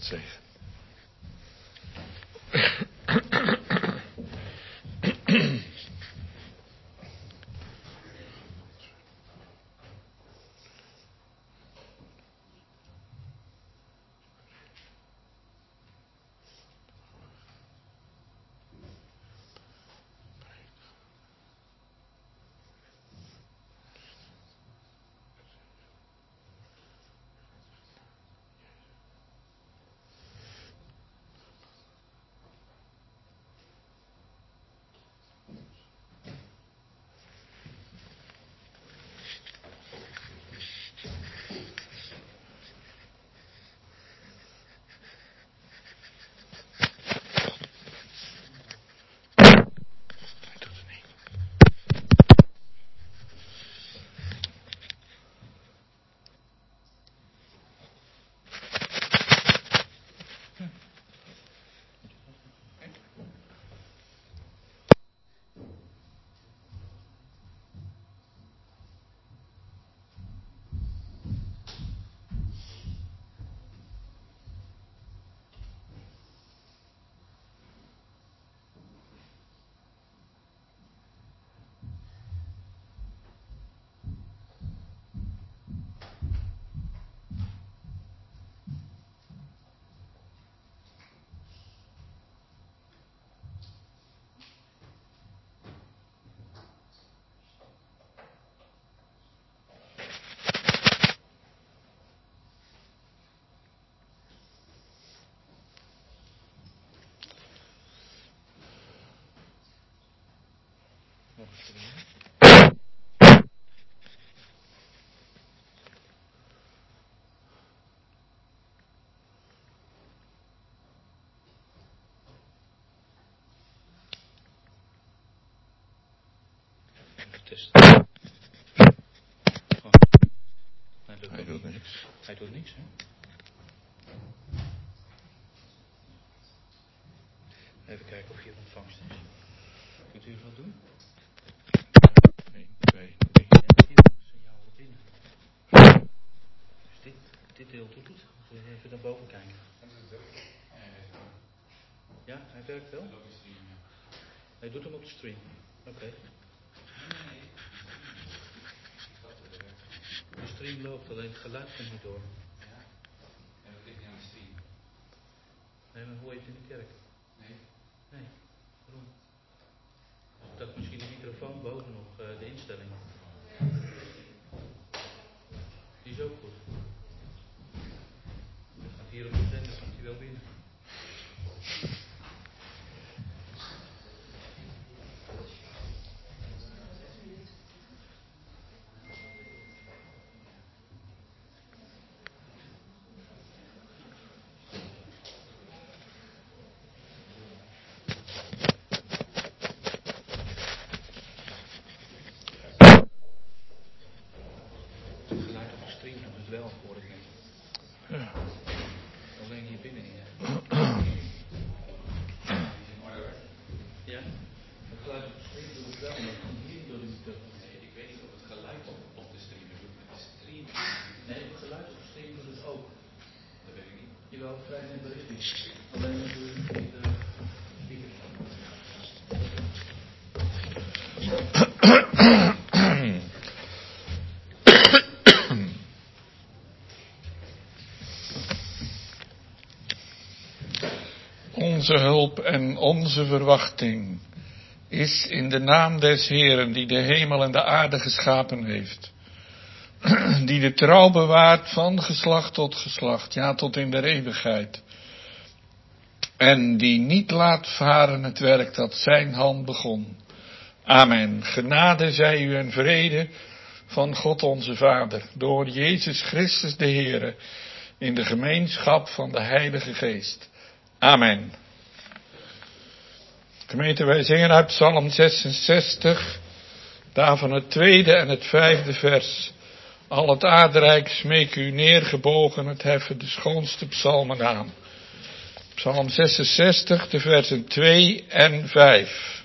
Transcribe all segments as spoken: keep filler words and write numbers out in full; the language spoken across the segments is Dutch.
zegen. Test. Oh. Hij doet, Hij doet niet. niks. Hij doet niks, hè? Even kijken of hier ontvangst is. Kunt u eens wat doen? één, twee, drie. En hier signaal wat binnen. Dus dit, dit deel doet het. Even naar boven kijken. Ja, hij werkt wel? Hij doet hem op de stream. Oké. Okay. De stream loopt, alleen het geluid komt niet door. Ja, en dat ligt niet aan de stream. Nee, maar hoor je het in de kerk? Nee. Nee, waarom? Dus ik dacht misschien de microfoon boven nog, uh, de instelling. Die is ook goed. Dan gaat hier op de zender, komt hij wel binnen. Wel, hoor ik net. Ja. Alleen hier binnen niet. Ja? Het geluid op de stream doet het wel, maar het komt hier door de microfoon. Nee, ik weet niet of het geluid op, op de stream doet, maar de stream... Nee, het geluid op de stream doet het ook. Dat weet ik niet. Jawel, vrij net berichting. Alleen doe je niet de speaker. Onze hulp en onze verwachting is in de naam des Heeren, die de hemel en de aarde geschapen heeft, die de trouw bewaart van geslacht tot geslacht, ja, tot in de eeuwigheid, en die niet laat varen het werk dat zijn hand begon. Amen. Genade zij u en vrede van God onze Vader, door Jezus Christus de Heere, in de gemeenschap van de Heilige Geest. Amen. Gemeente, wij zingen uit Psalm zesenzestig, daarvan het tweede en het vijfde vers. Al het aardrijk smeek u neergebogen, het heffen de schoonste psalmen aan. Psalm zesenzestig, de versen twee en vijf.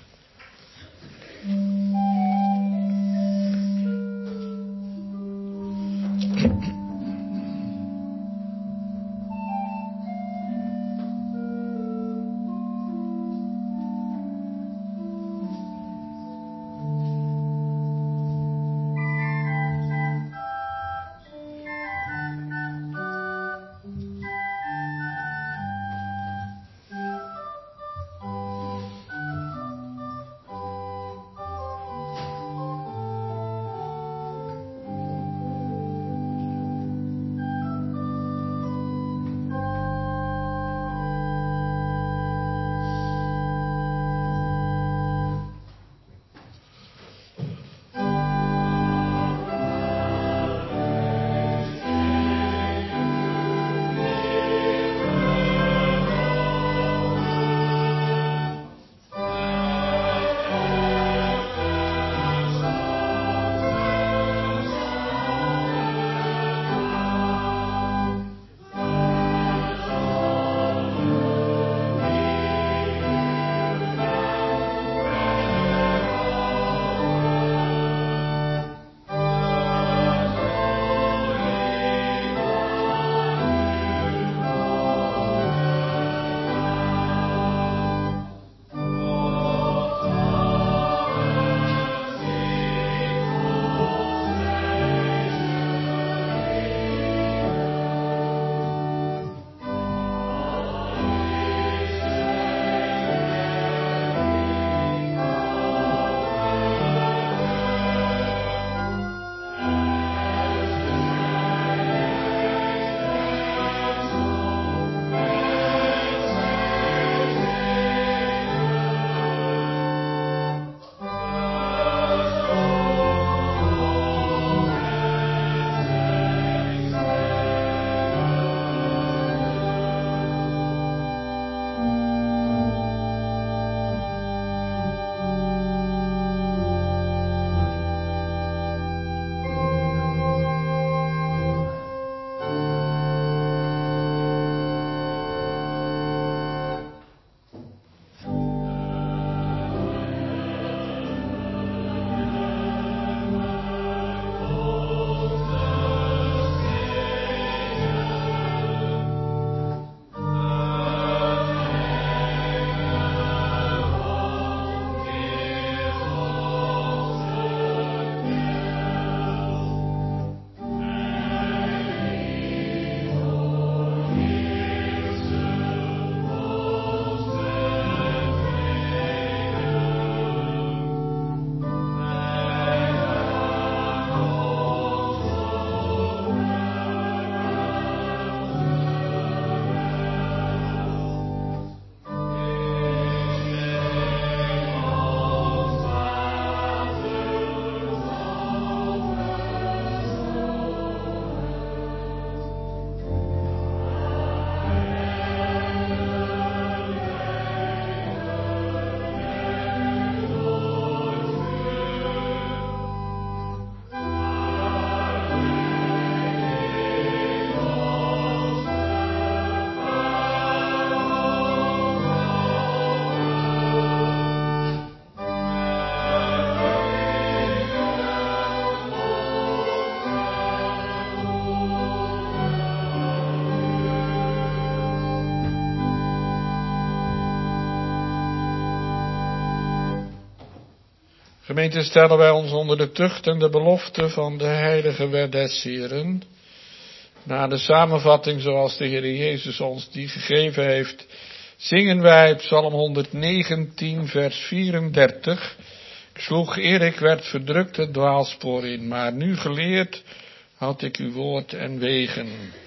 Gemeente, stellen wij ons onder de tucht en de belofte van de heilige wet des Heren. Na de samenvatting zoals de Heer Jezus ons die gegeven heeft, zingen wij Psalm honderdnegentien vers vierendertig. Ik sloeg eer ik werd verdrukt het dwaalspoor in, maar nu geleerd had ik uw woord en wegen.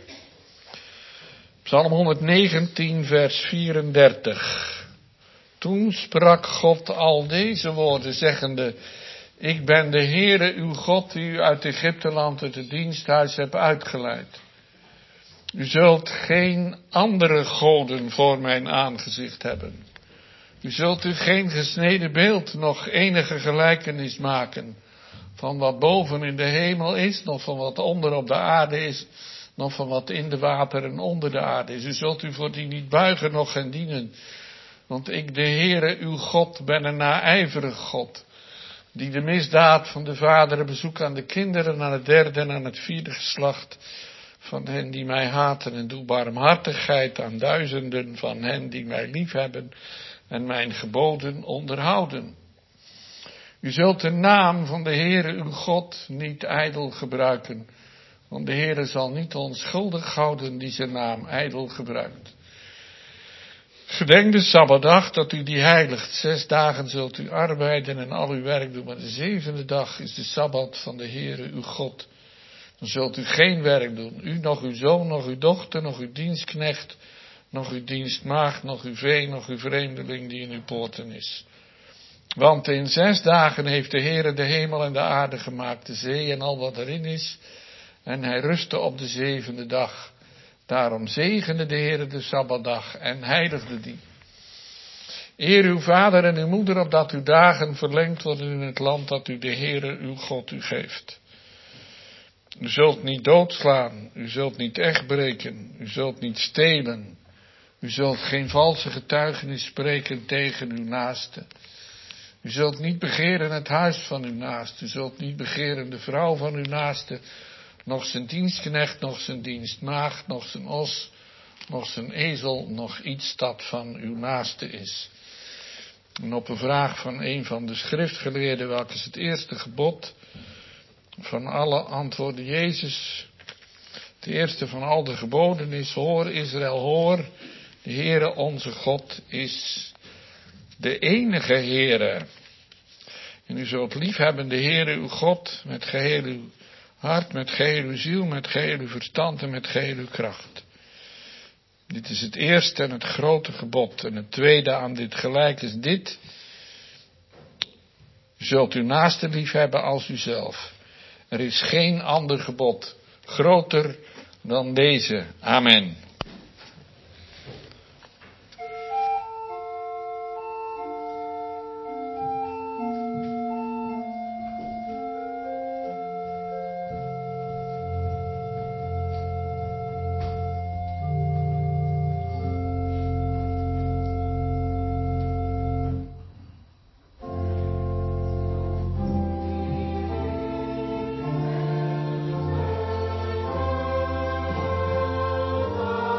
Psalm honderdnegentien vers vierendertig. Toen sprak God al deze woorden, zeggende: Ik ben de Heere uw God, die u uit Egypteland, uit het diensthuis hebt uitgeleid. U zult geen andere goden voor mijn aangezicht hebben. U zult u geen gesneden beeld, nog enige gelijkenis maken van wat boven in de hemel is, nog van wat onder op de aarde is, nog van wat in de wateren onder de aarde is. U zult u voor die niet buigen, nog gaan dienen. Want ik, de Heere, uw God, ben een naijverig God, die de misdaad van de vaderen bezoekt aan de kinderen, aan het derde en aan het vierde geslacht van hen die mij haten, en doe barmhartigheid aan duizenden van hen die mij liefhebben en mijn geboden onderhouden. U zult de naam van de Heere uw God niet ijdel gebruiken, want de Heere zal niet onschuldig houden die zijn naam ijdel gebruikt. Gedenk de Sabbatdag dat u die heiligt. Zes dagen zult u arbeiden en al uw werk doen, maar de zevende dag is de Sabbat van de Heere uw God. Dan zult u geen werk doen, u, nog uw zoon, nog uw dochter, nog uw dienstknecht, nog uw dienstmaagd, nog uw vee, nog uw vreemdeling die in uw poorten is. Want in zes dagen heeft de Heere de hemel en de aarde gemaakt, de zee en al wat erin is, en hij rustte op de zevende dag. Daarom zegende de Heere de Sabbatdag en heiligde die. Eer uw vader en uw moeder, opdat uw dagen verlengd worden in het land dat u de Heere uw God u geeft. U zult niet doodslaan, u zult niet echtbreken, u zult niet stelen, u zult geen valse getuigenis spreken tegen uw naaste. U zult niet begeren het huis van uw naaste, u zult niet begeren de vrouw van uw naaste, nog zijn dienstknecht, nog zijn dienstmaagd, nog zijn os, nog zijn ezel, nog iets dat van uw naaste is. En op een vraag van een van de schriftgeleerden, welk is het eerste gebod van alle, antwoordde Jezus: het eerste van al de geboden is: hoor Israël, hoor, de Heere onze God is de enige Heere. En u zult liefhebben de Heere uw God met geheel uw hart, met geheel uw ziel, met geheel uw verstand en met geheel uw kracht. Dit is het eerste en het grote gebod. En het tweede aan dit gelijk is dit: u zult uw naaste liefhebben als uzelf. Er is geen ander gebod groter dan deze. Amen. Amen.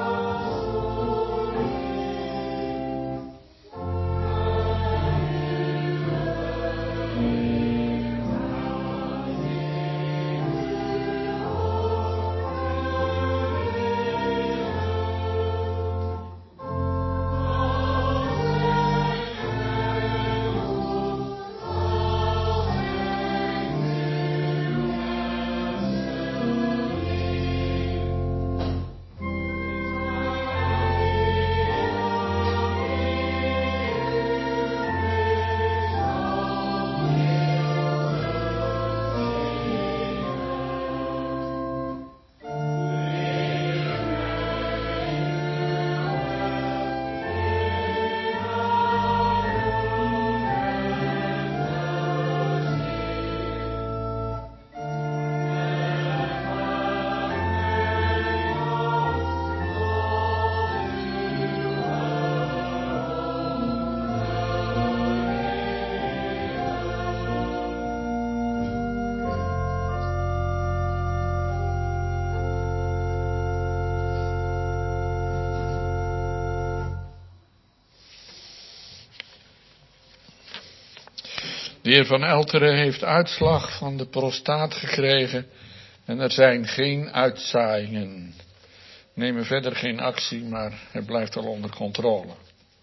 De heer Van Elteren heeft uitslag van de prostaat gekregen en er zijn geen uitzaaiingen. We nemen verder geen actie, maar het blijft al onder controle.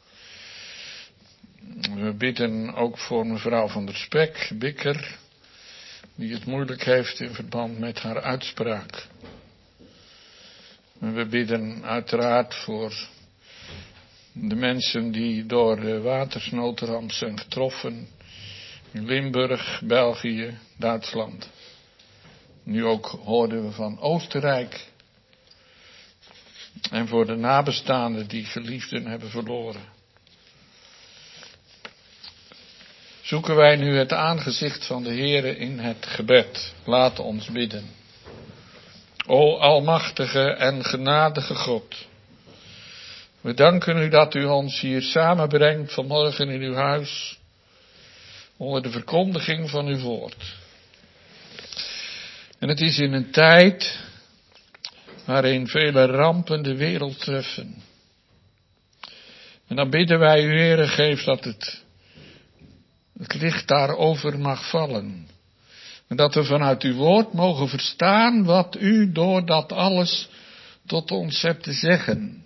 We bidden ook voor mevrouw Van der Spek, Bikker, die het moeilijk heeft in verband met haar uitspraak. En we bidden uiteraard voor de mensen die door de watersnoodramp zijn getroffen in Limburg, België, Duitsland. Nu ook hoorden we van Oostenrijk. En voor de nabestaanden die geliefden hebben verloren. Zoeken wij nu het aangezicht van de Heere in het gebed. Laat ons bidden. O almachtige en genadige God. We danken u dat u ons hier samenbrengt vanmorgen in uw huis. Onder de verkondiging van uw woord. En het is in een tijd waarin vele rampen de wereld treffen. En dan bidden wij u, Heere, geef dat het, het licht daarover mag vallen. En dat we vanuit uw woord mogen verstaan wat u door dat alles tot ons hebt te zeggen.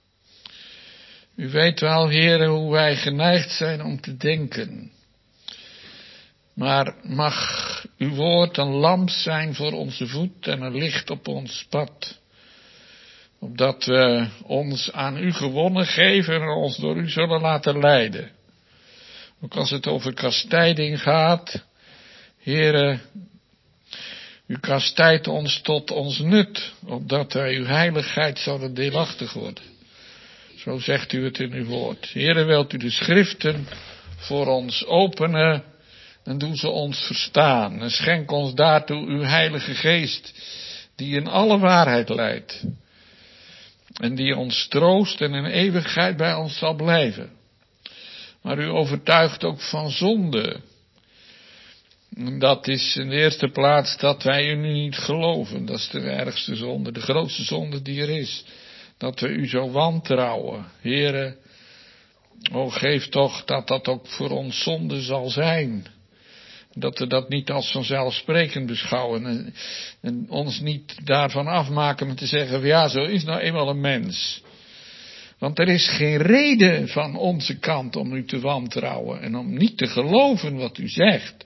U weet wel, Heere, hoe wij geneigd zijn om te denken. Maar mag uw woord een lamp zijn voor onze voet en een licht op ons pad. Opdat we ons aan u gewonnen geven en ons door u zullen laten leiden. Ook als het over kastijding gaat. Heere, u kastijdt ons tot ons nut. Opdat wij uw heiligheid zouden deelachtig worden. Zo zegt u het in uw woord. Heere, wilt u de schriften voor ons openen. En doe ze ons verstaan. En schenk ons daartoe uw heilige geest. Die in alle waarheid leidt. En die ons troost en in eeuwigheid bij ons zal blijven. Maar u overtuigt ook van zonde. Dat is in de eerste plaats dat wij u nu niet geloven. Dat is de ergste zonde, de grootste zonde die er is. Dat we u zo wantrouwen. Heere, o geef toch dat dat ook voor ons zonde zal zijn. Dat we dat niet als vanzelfsprekend beschouwen. En, en ons niet daarvan afmaken met te zeggen, van ja, zo is nou eenmaal een mens. Want er is geen reden van onze kant om u te wantrouwen. En om niet te geloven wat u zegt.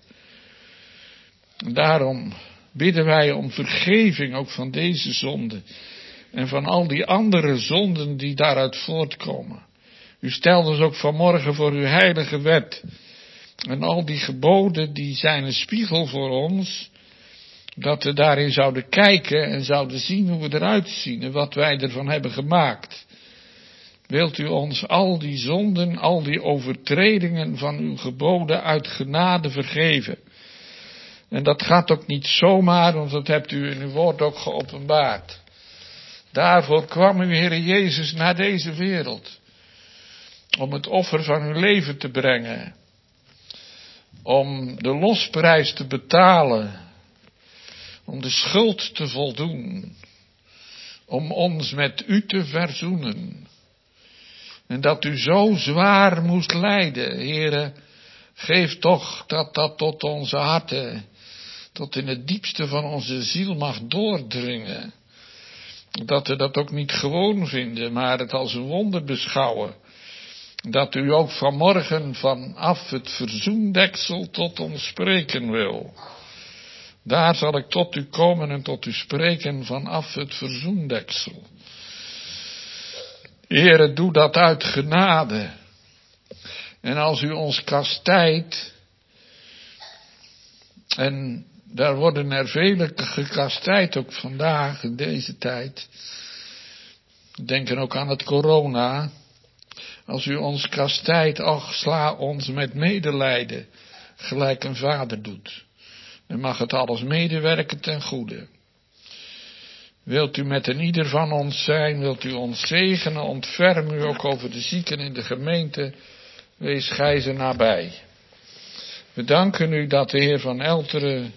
Daarom bidden wij om vergeving ook van deze zonde. En van al die andere zonden die daaruit voortkomen. U stelt ons ook vanmorgen voor uw heilige wet. En al die geboden die zijn een spiegel voor ons. Dat we daarin zouden kijken en zouden zien hoe we eruit zien. En wat wij ervan hebben gemaakt. Wilt u ons al die zonden, al die overtredingen van uw geboden uit genade vergeven. En dat gaat ook niet zomaar, want dat hebt u in uw woord ook geopenbaard. Daarvoor kwam uw Heer Jezus naar deze wereld. Om het offer van uw leven te brengen. Om de losprijs te betalen. Om de schuld te voldoen. Om ons met u te verzoenen. En dat u zo zwaar moest lijden, Heere, geef toch dat dat tot onze harten, tot in het diepste van onze ziel mag doordringen. Dat we dat ook niet gewoon vinden, maar het als een wonder beschouwen. Dat u ook vanmorgen vanaf het verzoendeksel tot ons spreken wil. Daar zal ik tot u komen en tot u spreken vanaf het verzoendeksel. Heere, doe dat uit genade. En als u ons kastijdt, en daar worden er vele gekastijd ook vandaag in deze tijd. Denken ook aan het corona. Als u ons kastijdt, ach, sla ons met medelijden, gelijk een vader doet. En mag het alles medewerken ten goede. Wilt u met een ieder van ons zijn, wilt u ons zegenen, ontferm u ook over de zieken in de gemeente, wees gij ze nabij. We danken u dat de Heer Van Elteren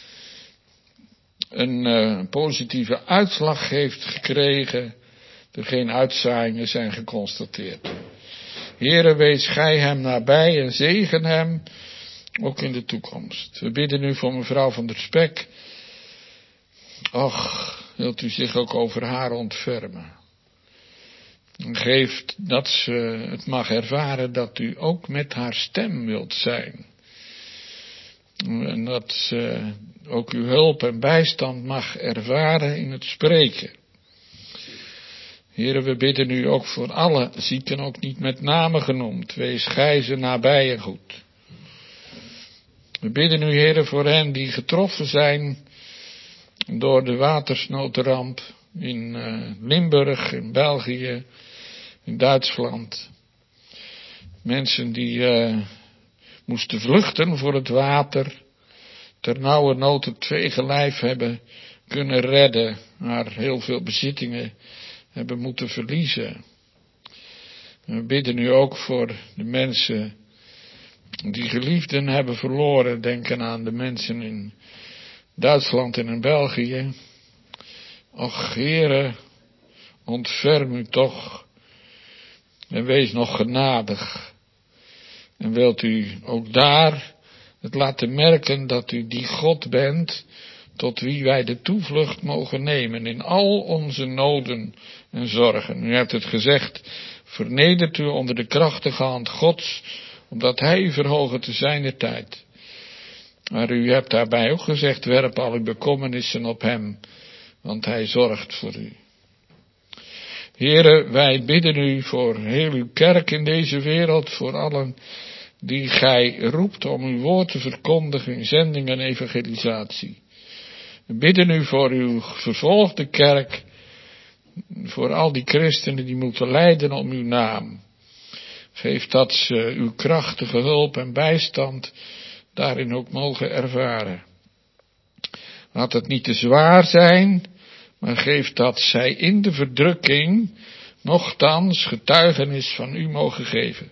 een uh, positieve uitslag heeft gekregen, er geen uitzaaiingen zijn geconstateerd. Heere, wees gij hem nabij en zegen hem, Ook in de toekomst. We bidden nu voor mevrouw van der Spek. Och, wilt u zich ook over haar ontfermen. En geeft dat ze het mag ervaren dat u ook met haar stem wilt zijn. En dat ze ook uw hulp en bijstand mag ervaren in het spreken. Heren, we bidden u ook voor alle zieken, ook niet met name genoemd. Wees gij ze nabij en goed. We bidden u, heren, voor hen die getroffen zijn door de watersnoodramp in uh, Limburg, in België, in Duitsland. Mensen die uh, moesten vluchten voor het water, ter nauwe nood het tweede lijf hebben kunnen redden, maar heel veel bezittingen hebben moeten verliezen. We bidden nu ook voor de mensen die geliefden hebben verloren. Denken aan de mensen in Duitsland en in België. Och, Heere, ontferm u toch en wees nog genadig. En wilt u ook daar het laten merken dat u die God bent, tot wie wij de toevlucht mogen nemen in al onze noden en zorgen. U hebt het gezegd, vernedert u onder de krachtige hand Gods, omdat hij u verhogen te zijner tijd. Maar u hebt daarbij ook gezegd, werp al uw bekommernissen op hem, want hij zorgt voor u. Heren, wij bidden u voor heel uw kerk in deze wereld, voor allen die gij roept om uw woord te verkondigen in zending en evangelisatie. We bidden u voor uw vervolgde kerk, voor al die christenen die moeten lijden om uw naam. Geef dat ze uw krachtige hulp en bijstand daarin ook mogen ervaren. Laat het niet te zwaar zijn, maar geef dat zij in de verdrukking nochtans getuigenis van u mogen geven.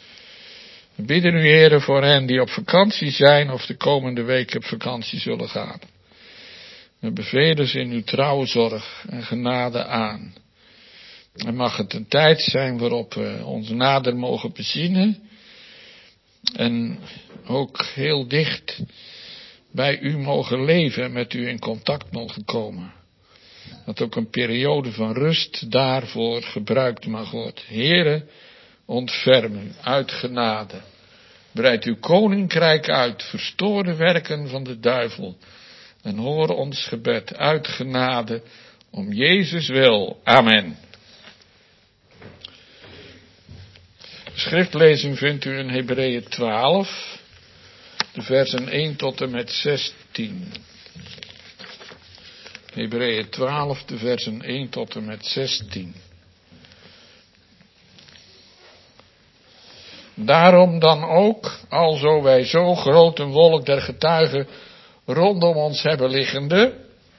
We bidden u, heren, voor hen die op vakantie zijn of de komende week op vakantie zullen gaan. We bevelen ze in uw trouwe zorg en genade aan. En mag het een tijd zijn waarop we ons nader mogen bezinnen en ook heel dicht bij u mogen leven en met u in contact mogen komen. Dat ook een periode van rust daarvoor gebruikt mag worden. Heere, ontferm u uit genade. Breid uw koninkrijk uit, verstoor de werken van de duivel. En hoor ons gebed uit genade, om Jezus wil. Amen. De schriftlezing vindt u in Hebreeën twaalf, de versen één tot en met zestien. Hebreeën twaalf, de versen één tot en met zestien. Daarom dan ook, alzo wij zo groot een wolk der getuigen rondom ons hebben liggende,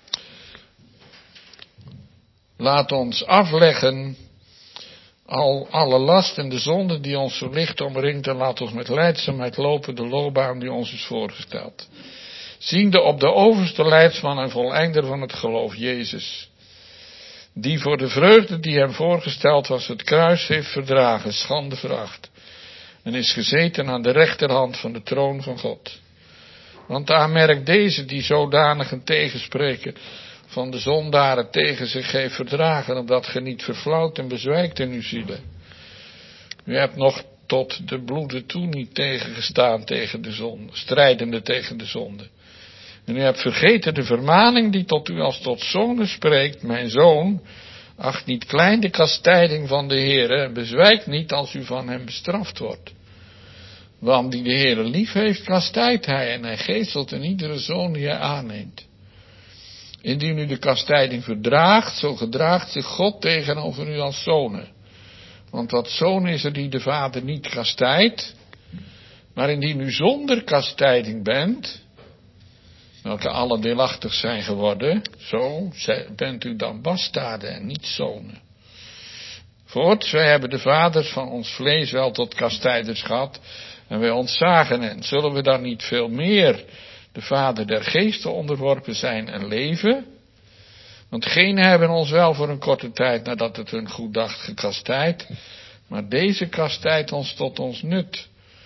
laat ons afleggen al alle last en de zonde die ons zo licht omringt, en laat ons met lijdzaamheid lopen de loopbaan die ons is voorgesteld. Ziende op de overste leidsman en voleinder van het geloof, Jezus, die voor de vreugde die hem voorgesteld was het kruis heeft verdragen, schande veracht, en is gezeten aan de rechterhand van de troon van God. Want aanmerk deze die zodanig een tegenspreken van de zondaren tegen zich heeft verdragen, opdat ge niet verflauwt en bezwijkt in uw zielen. U hebt nog tot de bloede toe niet tegengestaan tegen de zonde, strijdende tegen de zonde. En u hebt vergeten de vermaning die tot u als tot zonen spreekt, mijn zoon, acht niet klein de kastijding van de Heere, en bezwijkt niet als u van hem bestraft wordt. Want die de Heere lief heeft, kastijdt hij, en hij geestelt in iedere zoon die hij aanneemt. Indien u de kastijding verdraagt, zo gedraagt zich God tegenover u als zonen. Want wat zoon is er die de vader niet kastijdt, maar indien u zonder kastijding bent, welke alle deelachtig zijn geworden, zo bent u dan bastaarden en niet zonen. Voorts, wij hebben de vaders van ons vlees wel tot kastijders gehad, en wij ontzagen hen. Zullen we dan niet veel meer de vader der geesten onderworpen zijn en leven? Want genen hebben ons wel voor een korte tijd nadat het hun goed dacht gekastijd, maar deze kastijdt ons tot ons nut,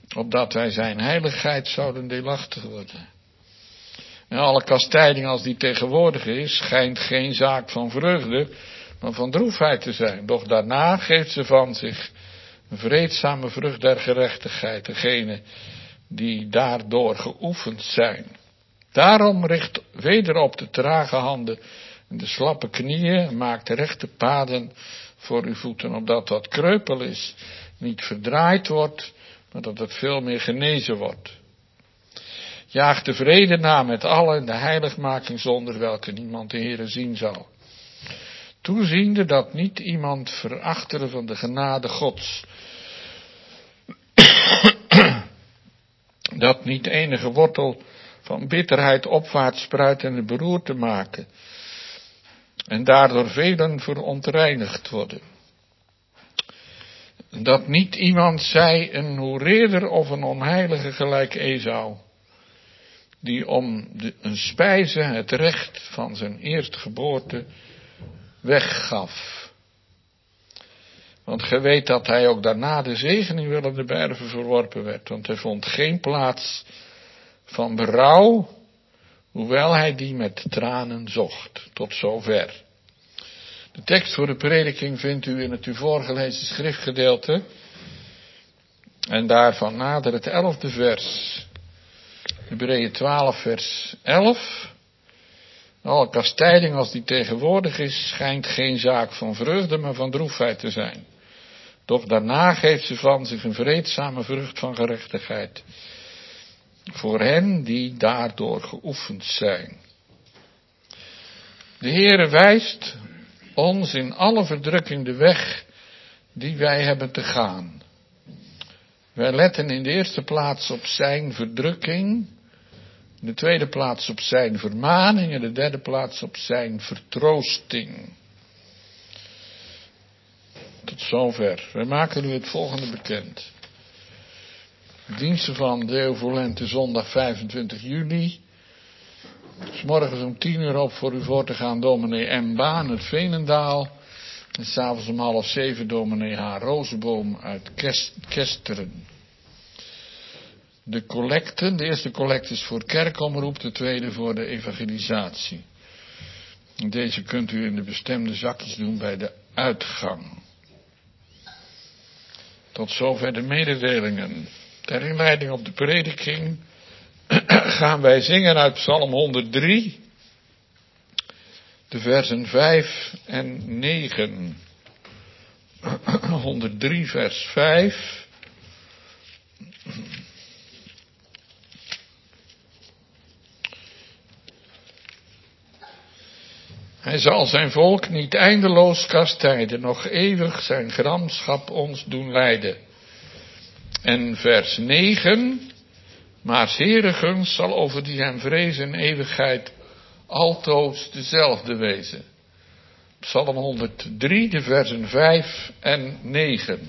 opdat wij zijn heiligheid zouden deelachtig worden. En alle kastijding als die tegenwoordig is, schijnt geen zaak van vreugde, maar van droefheid te zijn. Doch daarna geeft ze van zich een vreedzame vrucht der gerechtigheid, degene die daardoor geoefend zijn. Daarom richt weder op de trage handen en de slappe knieën en maakt de rechte paden voor uw voeten, opdat wat kreupel is niet verdraaid wordt, maar dat het veel meer genezen wordt. Jaag de vrede na met allen en de heiligmaking zonder welke niemand de Heere zien zal. Toeziende dat niet iemand verachteren van de genade Gods. Dat niet enige wortel van bitterheid opwaarts spruit en de beroerte maken. En daardoor velen verontreinigd worden. Dat niet iemand zij een hoereerder of een onheilige gelijk Esau, die om de, een spijze het recht van zijn eerstgeboorte weggaf. Want gij weet dat hij ook daarna de zegening willende berven verworpen werd, want hij vond geen plaats van berouw, hoewel hij die met tranen zocht. Tot zover. De tekst voor de prediking vindt u in het u voorgelezen schriftgedeelte. En daarvan nader het elfde vers. Hebreeën twaalf vers elf. Alle kastijding als die tegenwoordig is, schijnt geen zaak van vreugde, maar van droefheid te zijn. Doch daarna geeft ze van zich een vreedzame vrucht van gerechtigheid. Voor hen die daardoor geoefend zijn. De Heere wijst ons in alle verdrukking de weg die wij hebben te gaan. Wij letten in de eerste plaats op zijn verdrukking, in de tweede plaats op zijn vermaning en de derde plaats op zijn vertroosting. Tot zover. Wij maken u het volgende bekend. De diensten van Deo Volente zondag vijfentwintig juli. 'S morgens om tien uur op voor u voor te gaan dominee M. Baan uit Veenendaal. En 's avonds om half zeven dominee H. Rozenboom uit Kesteren. De collecten, de eerste collecte is voor kerkomroep, de tweede voor de evangelisatie. Deze kunt u in de bestemde zakjes doen bij de uitgang. Tot zover de mededelingen. Ter inleiding op de prediking gaan wij zingen uit Psalm honderddrie, de versen vijf en negen. honderddrie vers vijf. Hij zal zijn volk niet eindeloos kastijden, nog eeuwig zijn gramschap ons doen lijden. En vers negen, maar 's Heere gunst zal over die hem vrezen in eeuwigheid altoos dezelfde wezen. Psalm honderddrie, de versen vijf en negen.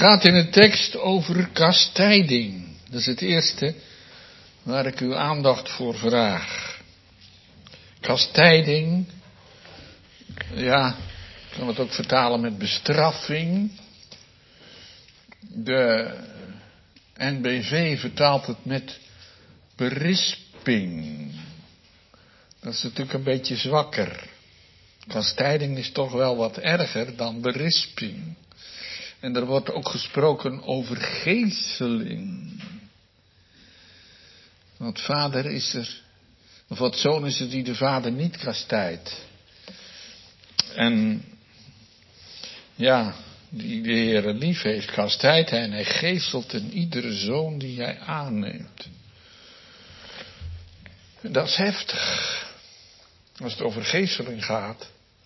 gaat in de tekst over kastijding. Dat is het eerste waar ik uw aandacht voor vraag. Kastijding, ja, ik kan het ook vertalen met bestraffing. De N B V vertaalt het met berisping. Dat is natuurlijk een beetje zwakker. Kastijding is toch wel wat erger dan berisping. En er wordt ook gesproken over geeseling. Want vader is er, of wat zoon is er die de vader niet kastijdt. En ja, die de Heere lief heeft, kastijdt hij en hij geeselt in iedere zoon die hij aanneemt. En dat is heftig. Als het over geeseling gaat.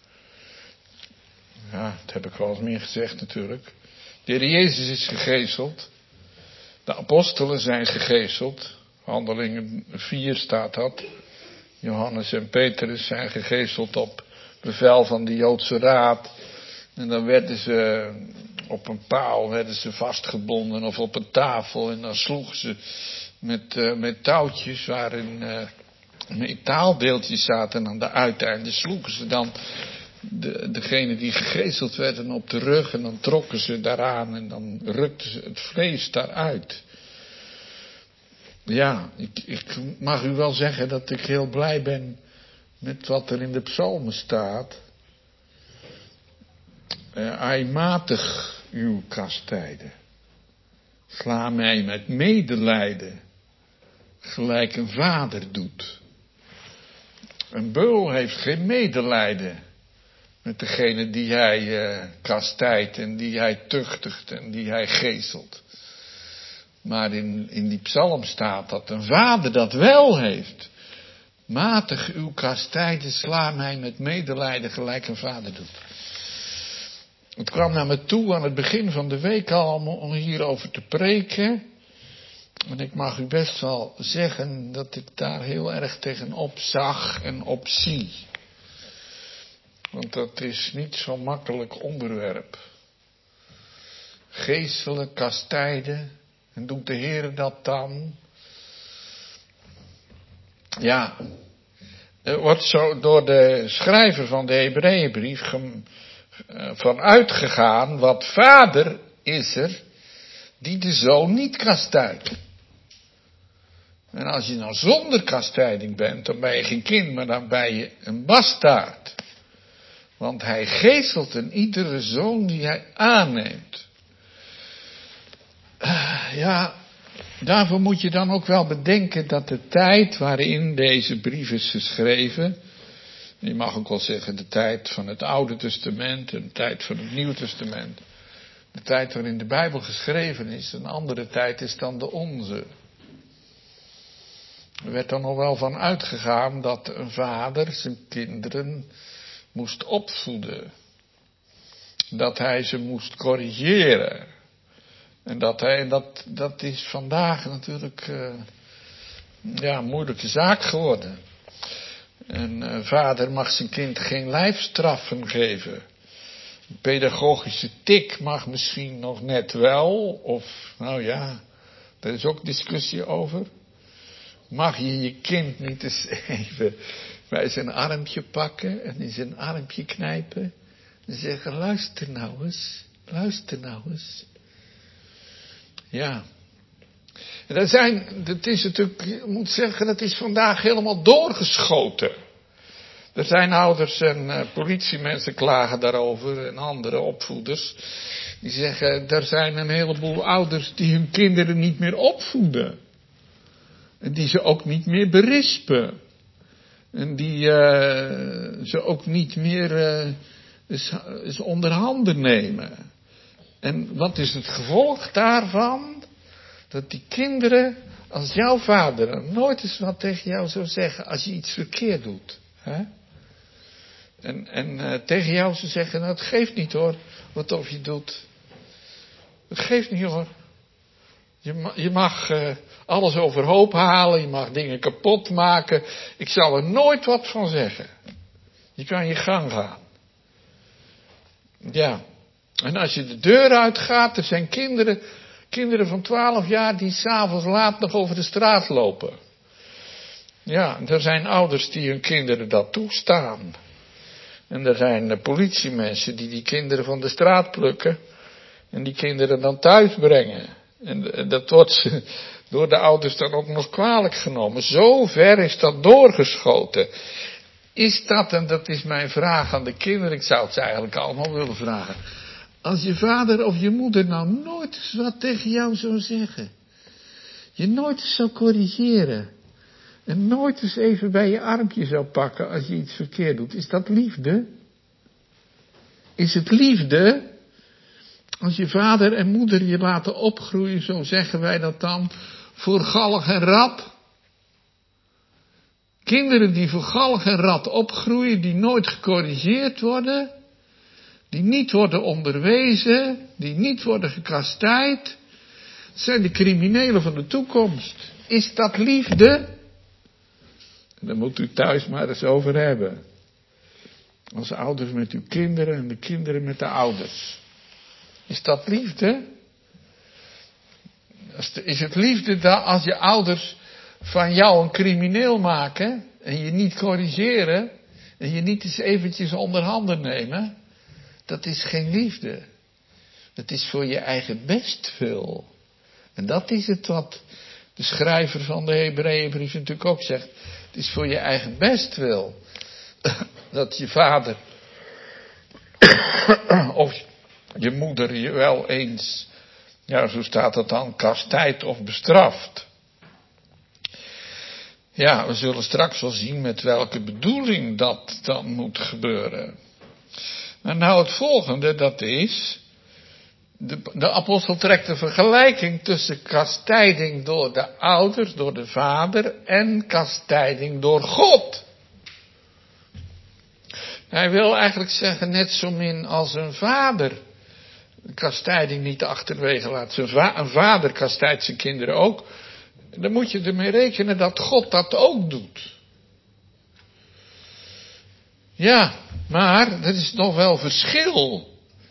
Ja, dat heb ik wel eens meer gezegd natuurlijk. De Heer Jezus is gegezeld. De apostelen zijn gegezeld. Handelingen vier staat dat. Johannes en Petrus zijn gegezeld op bevel van de Joodse raad. En dan werden ze op een paal werden ze vastgebonden of op een tafel. En dan sloegen ze met, uh, met touwtjes waarin uh, metaaldeeltjes zaten. En aan de uiteinden sloegen ze dan de, degene die gegezeld werden op de rug. En dan trokken ze daaraan en dan rukten ze het vlees daaruit. Ja, ik, ik mag u wel zeggen dat ik heel blij ben met wat er in de psalmen staat. Uh, hij matig uw kastijden. Sla mij met medelijden, gelijk een vader doet. Een beul heeft geen medelijden met degene die hij uh, kastijdt en die hij tuchtigt en die hij geeselt. Maar in, in die psalm staat dat een vader dat wel heeft. Matig uw kastijden, sla mij met medelijden gelijk een vader doet. Het kwam naar me toe aan het begin van de week al om hierover te preken. En ik mag u best wel zeggen dat ik daar heel erg tegenop zag en op zie. Want dat is niet zo'n makkelijk onderwerp. Geeselen, kastijden. En doet de Heer dat dan? Ja, er wordt zo door de schrijver van de Hebreeënbrief ge, uh, van uitgegaan, wat vader is er die de zoon niet kastijdt. En als je nou zonder kastijding bent, dan ben je geen kind, maar dan ben je een bastaard. Want hij geeselt een iedere zoon die hij aanneemt. Ja, daarvoor moet je dan ook wel bedenken dat de tijd waarin deze brief is geschreven, je mag ook wel zeggen de tijd van het Oude Testament en de tijd van het Nieuwe Testament, de tijd waarin de Bijbel geschreven is, een andere tijd is dan de onze. Er werd dan nog wel van uitgegaan dat een vader zijn kinderen moest opvoeden, dat hij ze moest corrigeren. En dat, hij, dat, dat is vandaag natuurlijk uh, ja, een moeilijke zaak geworden. Een uh, vader mag zijn kind geen lijfstraffen geven. Een pedagogische tik mag misschien nog net wel. Of, nou ja, daar is ook discussie over. Mag je je kind niet eens even bij zijn armpje pakken en in zijn armpje knijpen. En zeggen, luister nou eens, luister nou eens. Ja. Dat zijn, dat is natuurlijk, ik moet zeggen, dat is vandaag helemaal doorgeschoten. Er zijn ouders en uh, politiemensen klagen daarover en andere opvoeders. Die zeggen, er zijn een heleboel ouders die hun kinderen niet meer opvoeden. En die ze ook niet meer berispen. En die uh, ze ook niet meer uh, eens, eens onder handen nemen. En wat is het gevolg daarvan? Dat die kinderen, als jouw vader nooit eens wat tegen jou zou zeggen als je iets verkeerd doet. Hè? En, en uh, tegen jou zou zeggen, nou het geeft niet hoor, wat of je doet. Het geeft niet hoor. Je mag, je mag uh, alles overhoop halen, je mag dingen kapot maken. Ik zal er nooit wat van zeggen. Je kan je gang gaan. Ja. En als je de deur uitgaat, er zijn kinderen, kinderen van twaalf jaar die 's avonds laat nog over de straat lopen. Ja, er zijn ouders die hun kinderen dat toestaan. En er zijn politiemensen die die kinderen van de straat plukken en die kinderen dan thuis brengen. En dat wordt door de ouders dan ook nog kwalijk genomen. Zo ver is dat doorgeschoten. Is dat, en dat is mijn vraag aan de kinderen, ik zou het ze eigenlijk allemaal willen vragen. Als je vader of je moeder nou nooit eens wat tegen jou zou zeggen. Je nooit eens zou corrigeren. En nooit eens even bij je armpje zou pakken als je iets verkeerd doet. Is dat liefde? Is het liefde? Als je vader en moeder je laten opgroeien, zo zeggen wij dat dan, voor galg en rad. Kinderen die voor galg en rad opgroeien, die nooit gecorrigeerd worden, die niet worden onderwezen, die niet worden gekastijd, zijn de criminelen van de toekomst. Is dat liefde? Daar moet u thuis maar eens over hebben. Als ouders met uw kinderen en de kinderen met de ouders. Is dat liefde? Is het liefde dat als je ouders van jou een crimineel maken en je niet corrigeren en je niet eens eventjes onder handen nemen? Dat is geen liefde. Dat is voor je eigen bestwil. En dat is het wat de schrijver van de Hebreeënbrief natuurlijk ook zegt. Het is voor je eigen bestwil. Dat je vader of je moeder je wel eens, ja zo staat het dan, kastijdt of bestraft. Ja, we zullen straks wel zien met welke bedoeling dat dan moet gebeuren. Maar nou het volgende, dat is, de, de apostel trekt een vergelijking tussen kastijding door de ouders, door de vader, en kastijding door God. Hij wil eigenlijk zeggen, net zo min als een vader de kastijding niet achterwege laat. Zijn va- een vader kastijdt zijn kinderen ook. Dan moet je ermee rekenen dat God dat ook doet. Ja, maar er is nog wel verschil.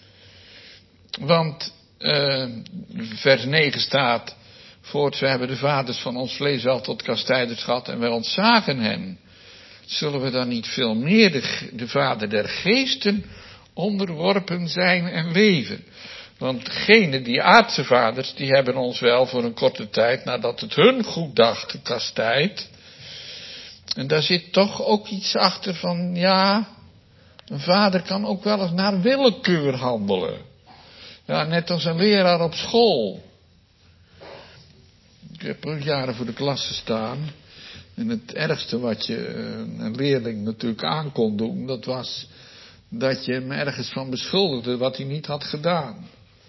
Want uh, vers negen staat, voorts we hebben de vaders van ons vlees wel tot kastijders gehad en wij ontzagen hen. Zullen we dan niet veel meer de, de vader der geesten onderworpen zijn en leven? Want degene, die aardse vaders, die hebben ons wel voor een korte tijd, nadat het hun goed dacht, gekastijd. En daar zit toch ook iets achter van, ja, een vader kan ook wel eens naar willekeur handelen. Ja, net als een leraar op school. Ik heb ook jaren voor de klas gestaan. En het ergste wat je een leerling natuurlijk aan kon doen, dat was dat je hem ergens van beschuldigde wat hij niet had gedaan.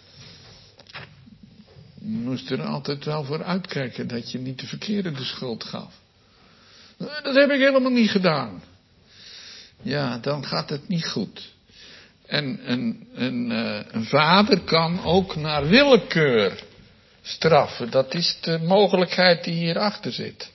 Je moest er altijd wel voor uitkijken dat je niet de verkeerde de schuld gaf. Dat heb ik helemaal niet gedaan. Ja, dan gaat het niet goed. En een, een, een vader kan ook naar willekeur straffen. Dat is de mogelijkheid die hierachter zit.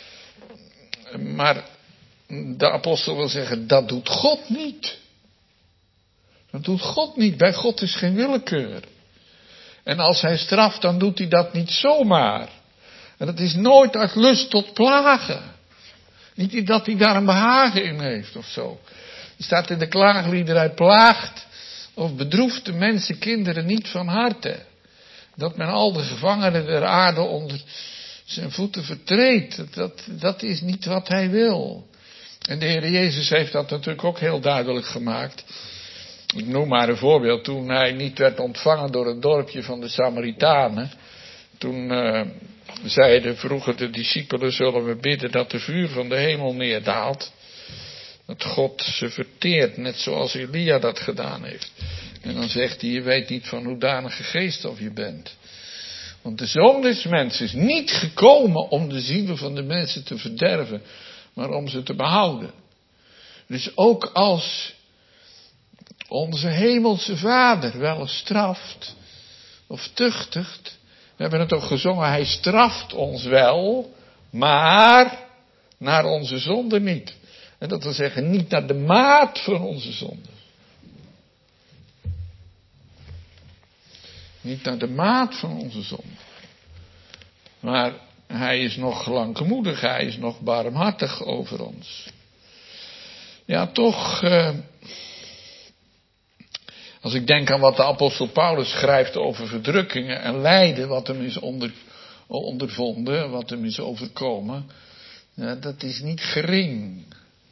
Maar de apostel wil zeggen, dat doet God niet. Dat doet God niet. Bij God is geen willekeur. En als hij straft, dan doet hij dat niet zomaar. En dat is nooit uit lust tot plagen. Niet dat hij daar een behagen in heeft of zo. Er staat in de klaagliederen, hij plaagt of bedroeft de mensen, kinderen niet van harte. Dat men al de gevangenen der aarde onder zijn voeten vertreedt. Dat, dat is niet wat hij wil. En de Heer Jezus heeft dat natuurlijk ook heel duidelijk gemaakt. Ik noem maar een voorbeeld. Toen hij niet werd ontvangen door het dorpje van de Samaritanen. Toen uh, zeiden, vroegen de discipelen, zullen we bidden dat de vuur van de hemel neerdaalt. Dat God ze verteert, net zoals Elia dat gedaan heeft. En dan zegt hij, je weet niet van hoedanige geest of je bent. Want de Zoon des Mensen is niet gekomen om de zielen van de mensen te verderven, maar om ze te behouden. Dus ook als onze hemelse Vader wel eens straft of tuchtigt, we hebben het ook gezongen, hij straft ons wel, maar naar onze zonde niet. En dat wil zeggen, niet naar de maat van onze zonde. Niet naar de maat van onze zonde. Maar hij is nog langmoedig, hij is nog barmhartig over ons. Ja, toch, eh, als ik denk aan wat de apostel Paulus schrijft over verdrukkingen en lijden, wat hem is onder, ondervonden, wat hem is overkomen, ja, dat is niet gering.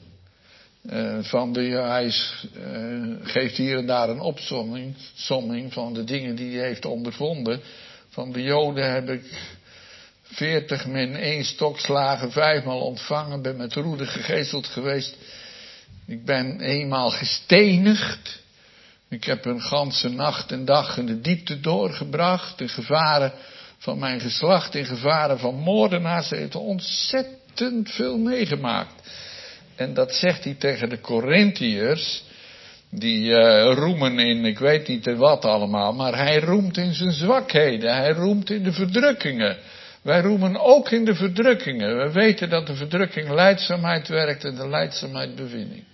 Uh, van de, hij is, uh, geeft hier en daar een opsomming somming van de dingen die hij heeft ondervonden. Van de Joden heb ik veertig min één stokslagen vijfmaal ontvangen, ben met roede gegezeld geweest. Ik ben eenmaal gestenigd. Ik heb een ganse nacht en dag in de diepte doorgebracht. In gevaren van mijn geslacht, in gevaren van moordenaars. Hij heeft ontzettend veel meegemaakt. En dat zegt hij tegen de Korintiërs. Die uh, roemen in, ik weet niet in wat allemaal. Maar hij roemt in zijn zwakheden. Hij roemt in de verdrukkingen. Wij roemen ook in de verdrukkingen. We weten dat de verdrukking lijdzaamheid werkt en de lijdzaamheid bevinding.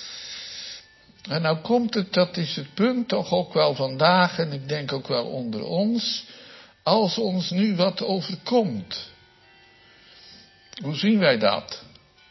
En nou komt het, dat is het punt toch ook wel vandaag, en ik denk ook wel onder ons, als ons nu wat overkomt. Hoe zien wij dat?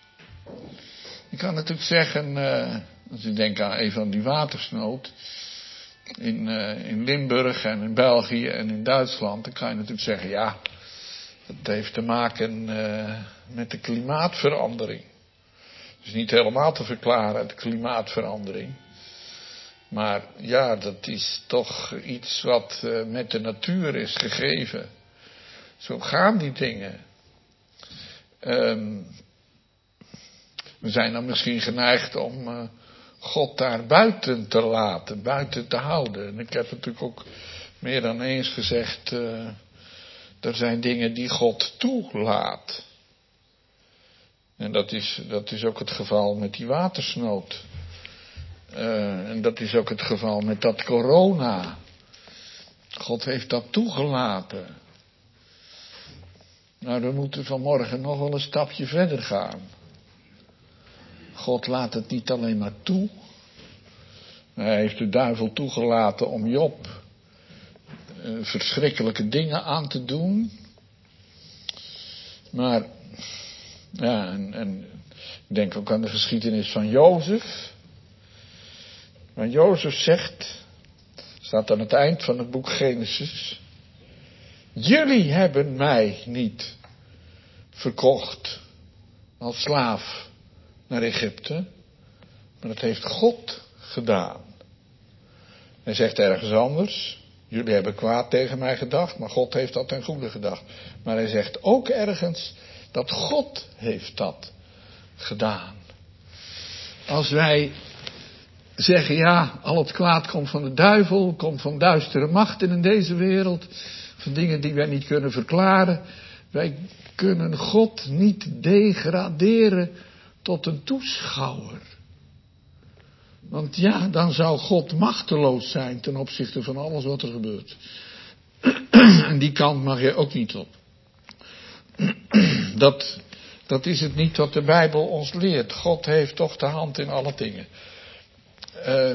Ik kan natuurlijk zeggen, uh, als u denkt aan even aan die watersnood, in, uh, in Limburg en in België en in Duitsland, dan kan je natuurlijk zeggen, ja, dat heeft te maken uh, met de klimaatverandering. Dus niet helemaal te verklaren, de klimaatverandering. Maar ja, dat is toch iets wat uh, met de natuur is gegeven. Zo gaan die dingen. Um, we zijn dan misschien geneigd om uh, God daar buiten te laten, buiten te houden. En ik heb natuurlijk ook meer dan eens gezegd, uh, er zijn dingen die God toelaat. En dat is, dat is ook het geval met die watersnood. Uh, en dat is ook het geval met dat corona. God heeft dat toegelaten. Nou, we moeten vanmorgen nog wel een stapje verder gaan. God laat het niet alleen maar toe. Hij heeft de duivel toegelaten om Job uh, verschrikkelijke dingen aan te doen. Maar, ja, en, en ik denk ook aan de geschiedenis van Jozef. Maar Jozef zegt, staat aan het eind van het boek Genesis, jullie hebben mij niet verkocht als slaaf naar Egypte, maar dat heeft God gedaan. Hij zegt ergens anders, jullie hebben kwaad tegen mij gedacht, maar God heeft dat ten goede gedacht. Maar hij zegt ook ergens dat God heeft dat gedaan. Als wij zeggen, ja, al het kwaad komt van de duivel, komt van duistere machten in deze wereld, van dingen die wij niet kunnen verklaren. Wij kunnen God niet degraderen tot een toeschouwer. Want ja, dan zou God machteloos zijn ten opzichte van alles wat er gebeurt. En die kant mag je ook niet op. Dat, dat is het niet wat de Bijbel ons leert. God heeft toch de hand in alle dingen. Uh,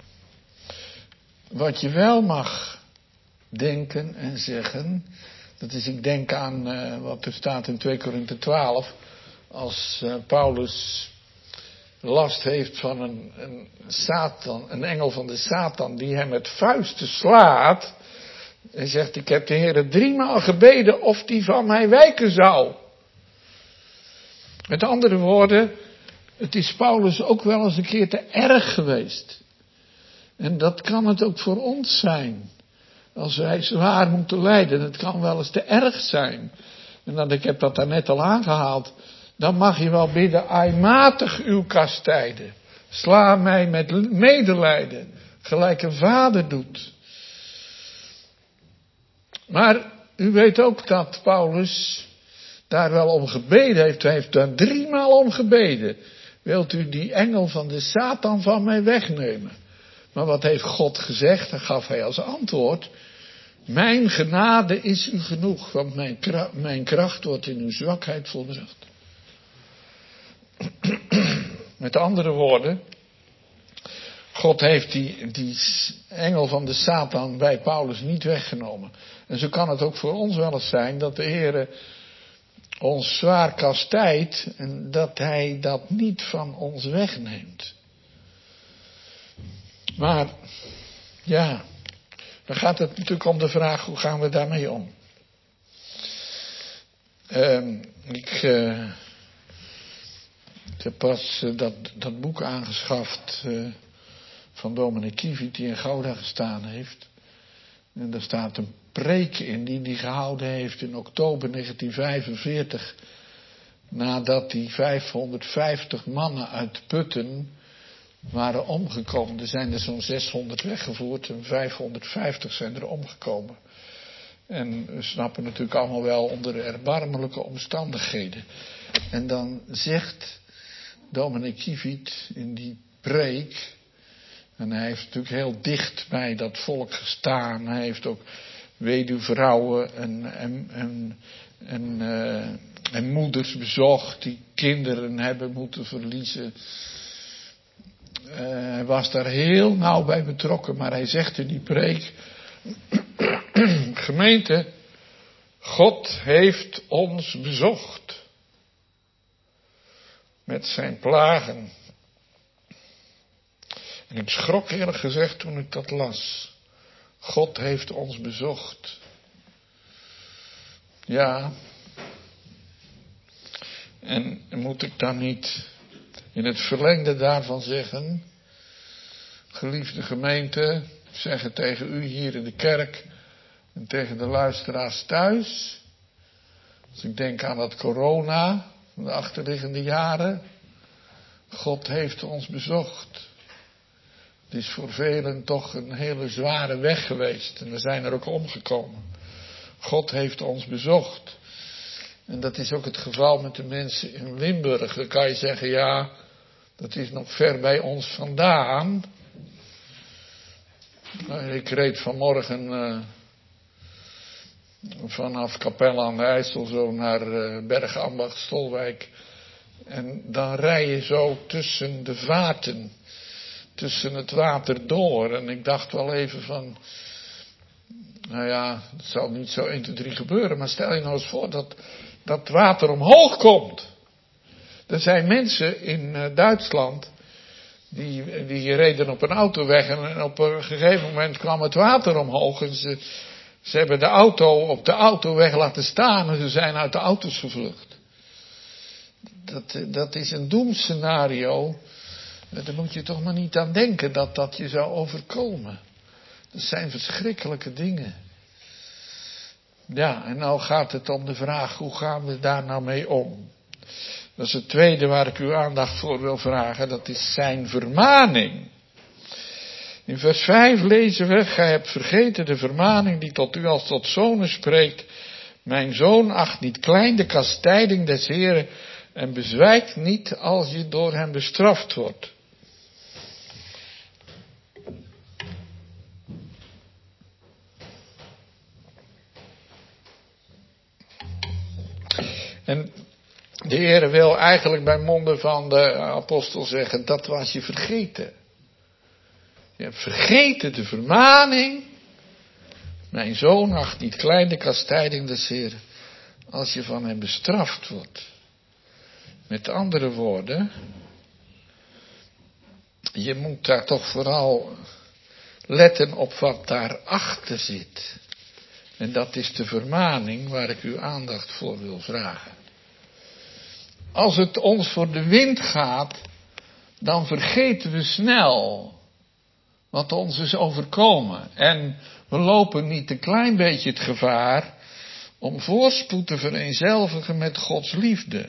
wat je wel mag denken en zeggen, dat is, ik denk aan uh, wat er staat in twee Korinthe twaalf, als uh, Paulus last heeft van een, een Satan, een engel van de Satan die hem met vuisten slaat. Hij zegt, ik heb de Heere driemaal gebeden of die van mij wijken zou. Met andere woorden, het is Paulus ook wel eens een keer te erg geweest. En dat kan het ook voor ons zijn. Als wij zwaar moeten lijden, het kan wel eens te erg zijn. En dan, ik heb dat daarnet al aangehaald. Dan mag je wel bidden, ai matig uw kastijden. Sla mij met medelijden, gelijk een vader doet. Maar u weet ook dat Paulus daar wel om gebeden heeft. Hij heeft daar driemaal om gebeden. Wilt u die engel van de Satan van mij wegnemen? Maar wat heeft God gezegd? Dan gaf hij als antwoord, mijn genade is u genoeg, want mijn kracht, mijn kracht wordt in uw zwakheid volbracht. Met andere woorden, God heeft die, die engel van de Satan bij Paulus niet weggenomen. En zo kan het ook voor ons wel eens zijn dat de Heere ons zwaar kastijdt en dat hij dat niet van ons wegneemt. Maar, ja, dan gaat het natuurlijk om de vraag, hoe gaan we daarmee om? Uh, ik, uh, ik heb pas uh, dat, dat boek aangeschaft uh, van dominee Kieviet die in Gouda gestaan heeft. En daar staat een preek in die hij gehouden heeft in oktober negentien vijfenveertig. Nadat die vijfhonderdvijftig mannen uit Putten waren omgekomen. Er zijn er zo'n zeshonderd weggevoerd en vijfhonderdvijftig zijn er omgekomen. En we snappen natuurlijk allemaal wel onder erbarmelijke omstandigheden. En dan zegt dominee Kieviet in die preek, en hij heeft natuurlijk heel dicht bij dat volk gestaan. Hij heeft ook weduwvrouwen en, en, en, en, uh, en moeders bezocht die kinderen hebben moeten verliezen. Uh, hij was daar heel nauw bij betrokken, maar hij zegt in die preek, gemeente, God heeft ons bezocht met zijn plagen. En ik schrok eerlijk gezegd toen ik dat las. God heeft ons bezocht. Ja. En moet ik dan niet in het verlengde daarvan zeggen, geliefde gemeente, zeggen tegen u hier in de kerk en tegen de luisteraars thuis, als ik denk aan dat corona, de achterliggende jaren, God heeft ons bezocht. Het is voor velen toch een hele zware weg geweest en we zijn er ook omgekomen. God heeft ons bezocht. En dat is ook het geval met de mensen in Limburg. Dan kan je zeggen, ja, dat is nog ver bij ons vandaan. Ik reed vanmorgen uh, vanaf Capelle aan de IJssel zo naar uh, Bergambacht, Stolwijk. En dan rij je zo tussen de vaten, tussen het water door. En ik dacht wel even van, nou ja, het zal niet zo één, twee, drie gebeuren. Maar stel je nou eens voor dat dat water omhoog komt. Er zijn mensen in uh, Duitsland, die, die reden op een autoweg en op een gegeven moment kwam het water omhoog. En ze, ze hebben de auto op de autoweg laten staan en ze zijn uit de auto's gevlucht. Dat, dat is een doemscenario. Daar moet je toch maar niet aan denken dat dat je zou overkomen. Dat zijn verschrikkelijke dingen. Ja, en nou gaat het om de vraag, hoe gaan we daar nou mee om? Dat is het tweede waar ik uw aandacht voor wil vragen, dat is zijn vermaning. In vers vijf lezen we, gij hebt vergeten de vermaning die tot u als tot zonen spreekt. Mijn zoon, acht niet klein de kastijding des Heren en bezwijkt niet als je door hem bestraft wordt. En de Heere wil eigenlijk bij monden van de apostel zeggen, dat was je vergeten. Je hebt vergeten de vermaning. Mijn zoon, acht niet klein de kastijding des Heeren, als je van hem bestraft wordt. Met andere woorden, je moet daar toch vooral letten op wat daarachter zit. En dat is de vermaning waar ik uw aandacht voor wil vragen. Als het ons voor de wind gaat, dan vergeten we snel wat ons is overkomen. En we lopen niet een klein beetje het gevaar om voorspoed te vereenzelvigen met Gods liefde.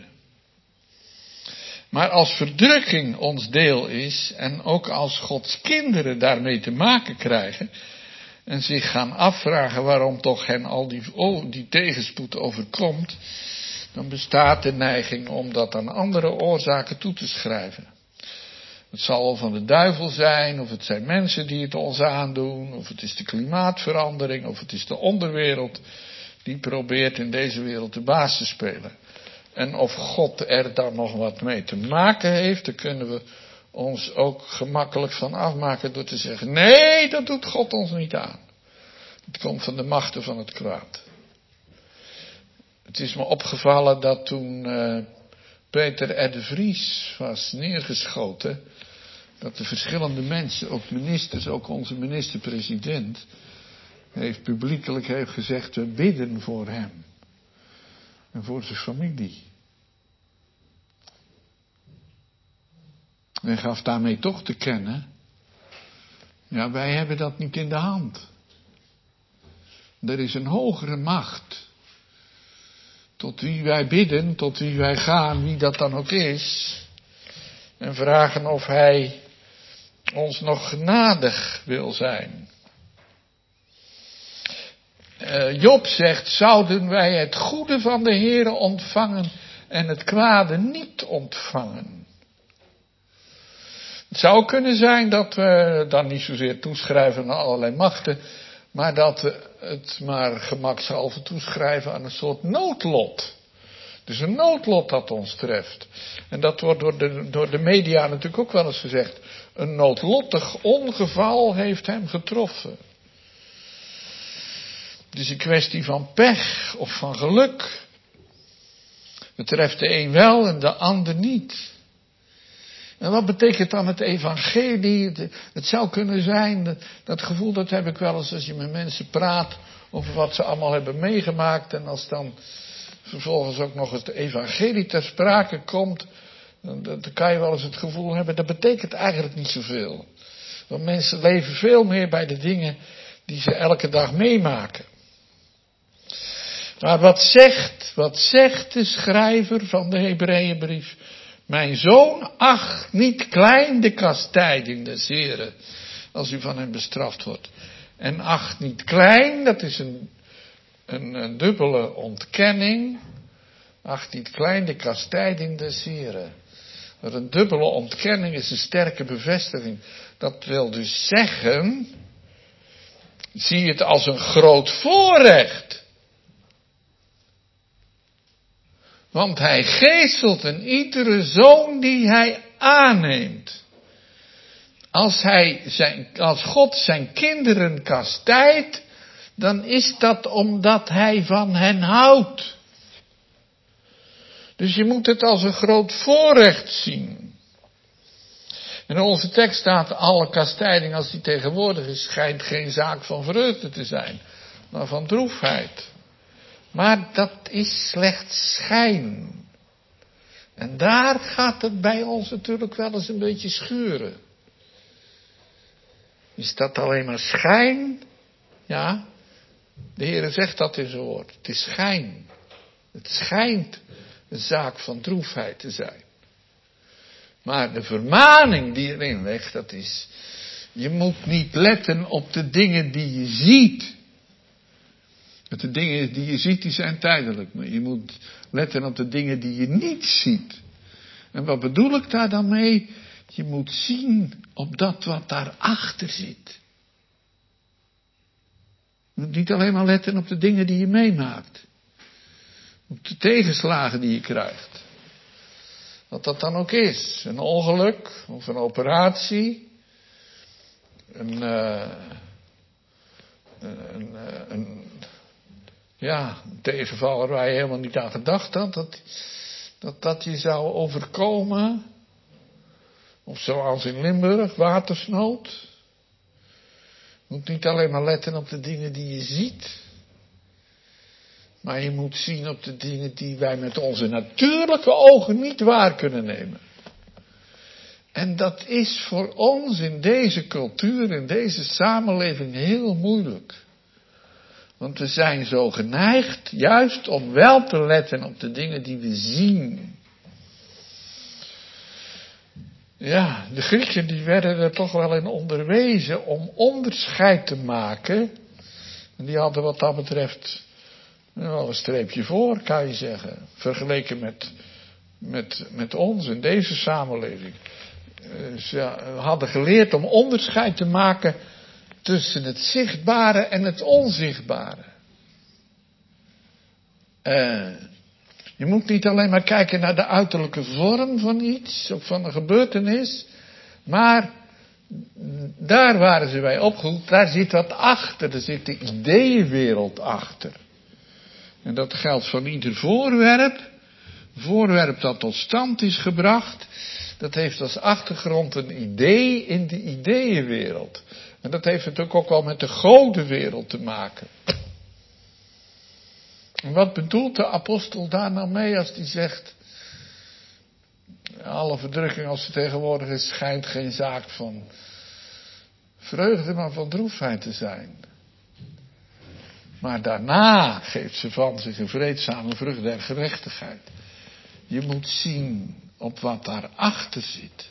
Maar als verdrukking ons deel is en ook als Gods kinderen daarmee te maken krijgen en zich gaan afvragen waarom toch hen al die, oh, die tegenspoed overkomt, dan bestaat de neiging om dat aan andere oorzaken toe te schrijven. Het zal wel van de duivel zijn, of het zijn mensen die het ons aandoen, of het is de klimaatverandering, of het is de onderwereld die probeert in deze wereld de baas te spelen. En of God er dan nog wat mee te maken heeft, daar kunnen we ons ook gemakkelijk van afmaken door te zeggen, nee, dat doet God ons niet aan. Het komt van de machten van het kwaad. Het is me opgevallen dat toen uh, Peter R. de Vries was neergeschoten, dat de verschillende mensen, ook ministers, ook onze minister-president, heeft publiekelijk heeft gezegd, we bidden voor hem. En voor zijn familie. En gaf daarmee toch te kennen, ja, wij hebben dat niet in de hand. Er is een hogere macht. Tot wie wij bidden, tot wie wij gaan, wie dat dan ook is. En vragen of hij ons nog genadig wil zijn. Uh, Job zegt, zouden wij het goede van de Heere ontvangen en het kwade niet ontvangen. Het zou kunnen zijn dat we dan niet zozeer toeschrijven aan allerlei machten, maar dat we het maar gemakshalve toeschrijven aan een soort noodlot. Dus een noodlot dat ons treft. En dat wordt door de, door de media natuurlijk ook wel eens gezegd. Een noodlottig ongeval heeft hem getroffen. Het is een kwestie van pech of van geluk. Het treft de een wel en de ander niet. En wat betekent dan het evangelie? Het zou kunnen zijn, dat, dat gevoel dat heb ik wel eens als je met mensen praat over wat ze allemaal hebben meegemaakt. En als dan vervolgens ook nog het evangelie ter sprake komt, dan, dan kan je wel eens het gevoel hebben, dat betekent eigenlijk niet zoveel. Want mensen leven veel meer bij de dingen die ze elke dag meemaken. Maar wat zegt, wat zegt de schrijver van de Hebreeënbrief? Mijn zoon, acht niet klein de kastijding des Heren, als u van hem bestraft wordt. En acht niet klein, dat is een, een, een dubbele ontkenning. Acht niet klein de kastijding des Heren. Maar een dubbele ontkenning is een sterke bevestiging. Dat wil dus zeggen, zie het als een groot voorrecht. Want hij geestelt een iedere zoon die hij aanneemt. Als, hij zijn, als God zijn kinderen kastijdt, dan is dat omdat hij van hen houdt. Dus je moet het als een groot voorrecht zien. In onze tekst staat, alle kastijding als die tegenwoordig is, schijnt geen zaak van vreugde te zijn, maar van droefheid. Maar dat is slechts schijn. En daar gaat het bij ons natuurlijk wel eens een beetje schuren. Is dat alleen maar schijn? Ja, de Heere zegt dat in zijn woord. Het is schijn. Het schijnt een zaak van droefheid te zijn. Maar de vermaning die erin ligt, dat is, je moet niet letten op de dingen die je ziet. Want de dingen die je ziet, die zijn tijdelijk. Maar je moet letten op de dingen die je niet ziet. En wat bedoel ik daar dan mee? Je moet zien op dat wat daarachter zit. Je moet niet alleen maar letten op de dingen die je meemaakt. Op de tegenslagen die je krijgt. Wat dat dan ook is. Een ongeluk, of een operatie. Een... Uh, een, uh, een Ja, een tegenvaller waar je helemaal niet aan gedacht had, dat, dat dat je zou overkomen. Of zoals in Limburg, watersnood. Je moet niet alleen maar letten op de dingen die je ziet. Maar je moet zien op de dingen die wij met onze natuurlijke ogen niet waar kunnen nemen. En dat is voor ons in deze cultuur, in deze samenleving heel moeilijk. Want we zijn zo geneigd, juist om wel te letten op de dingen die we zien. Ja, de Grieken die werden er toch wel in onderwezen om onderscheid te maken. En die hadden wat dat betreft wel een streepje voor, kan je zeggen. Vergeleken met, met, met ons in deze samenleving. Ze hadden geleerd om onderscheid te maken tussen het zichtbare en het onzichtbare. Uh, je moet niet alleen maar kijken naar de uiterlijke vorm van iets, of van een gebeurtenis. Maar daar waren ze bij opgeroepen, daar zit wat achter, er zit de ideeënwereld achter. En dat geldt van ieder voorwerp, voorwerp dat tot stand is gebracht, dat heeft als achtergrond een idee in de ideeënwereld. En dat heeft natuurlijk ook wel met de godenwereld te maken. En wat bedoelt de apostel daar nou mee als hij zegt, alle verdrukking als ze tegenwoordig is, schijnt geen zaak van vreugde, maar van droefheid te zijn. Maar daarna geeft ze van zich een vreedzame vrucht der gerechtigheid. Je moet zien op wat daarachter zit.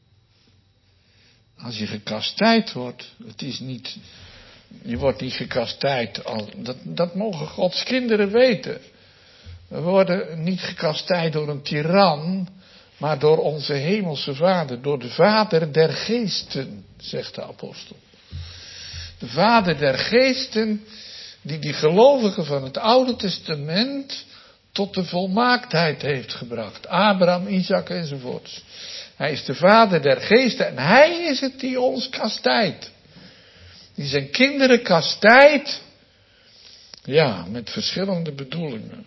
Als je gekastijd wordt, het is niet, je wordt niet gekastijd, al, dat, dat mogen Gods kinderen weten. We worden niet gekastijd door een tiran, maar door onze hemelse Vader, door de Vader der geesten, zegt de apostel. De Vader der geesten, die die gelovigen van het Oude Testament tot de volmaaktheid heeft gebracht. Abraham, Isaac enzovoorts. Hij is de Vader der geesten en hij is het die ons kastijdt. Die zijn kinderen kastijdt. Ja, met verschillende bedoelingen.